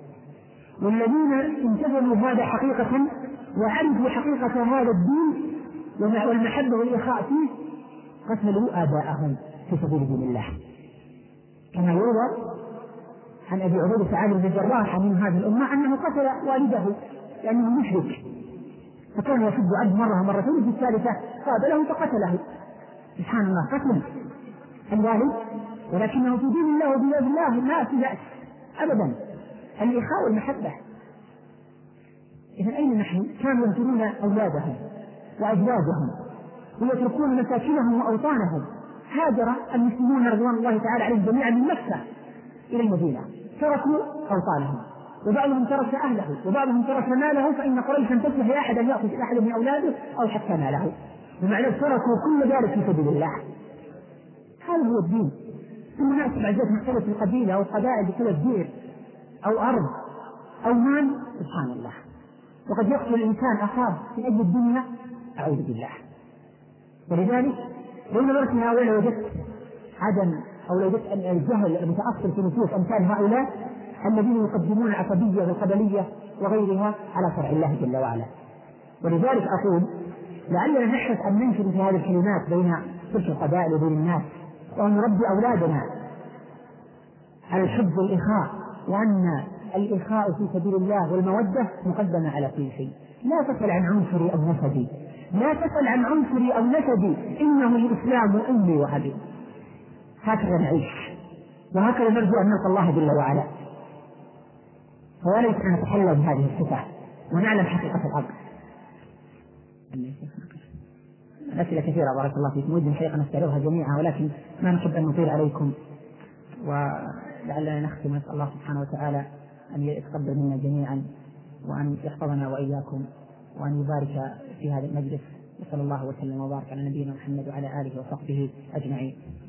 والذين انتبهوا هذا حقيقة وعرفوا حقيقة هذا الدين والمحبة والإخاء فيه قتلوا آباءهم في سبيل دين الله، كما يروى عن أبي عبيدة عامر بن الجراح من هذه الأمة أنه قتل والده لأنه مشرك، فكان يشد عبد مرة مرتين، في الثالثة قابله فقتله. سبحان الله، قتل الوالد، ولكنه في دين الله وبيد الله ما في بأس أبدا، الإخاء والمحبة. إذن أين نحن؟ كانوا يهجرون أولادهم وأزواجهم ويتركون مساكنهم وأوطانهم. هاجر المسلمون رضوان الله تعالى عليهم جميعا من مكة إلى المدينة، تركوا أوطانهم، وبعضهم ترك أهله، وبعضهم ترك ماله، فإن قريشا تسمح لأحد أن يأخذ أحد من أولاده أو حتى ماله، ومعنى تركوا كل ذلك في سبيل الله. هذا هو الدين. ثم ناس بعد ذلك مختلف القبيلة أو القبائل بسبب دير أو أرض أو مال، سبحان الله. وقد يقتل الإنسان أخاه من أجل الدنيا، أعوذ بالله. ولذلك لو نظرت هؤلاء وجدت عدم أو وجدت الجهل المتأصل في نفوس أمثال هؤلاء الذين يقدمون العصبية والقبلية وغيرها على شرع الله جل وعلا. ولذلك أقول لعلنا نحرص أن ننشر في هذه الكلمات بين تلك القبائل وبين الناس، وأن نربي أولادنا على الحب والإخاء، وأن الإخاء في سبيل الله والمودة مقدمة على كل شيء. لا تسأل عن عنصري أو نسبي، لا تسأل عن عنصري أو نسبي، إنه الإسلام أمي وأبي. هكذا نعيش، وهكذا نرجو أن نلقى الله جل وعلا. فوليس أن نتحلى بهذه الصفات ونعلم حقيقة الأمر. الأسئلة كثيرة بارك الله فيكم، ودي الحقيقة نستعرضها جميعا، ولكن ما نحب أن نطيل عليكم، ولعلنا نختم. نسأل الله سبحانه وتعالى أن يتقبل منا جميعا، وأن يحفظنا وإياكم، وأن يبارك في هذا المجلس. وصلى الله وسلم وبارك على نبينا محمد وعلى آله وصحبه أجمعين.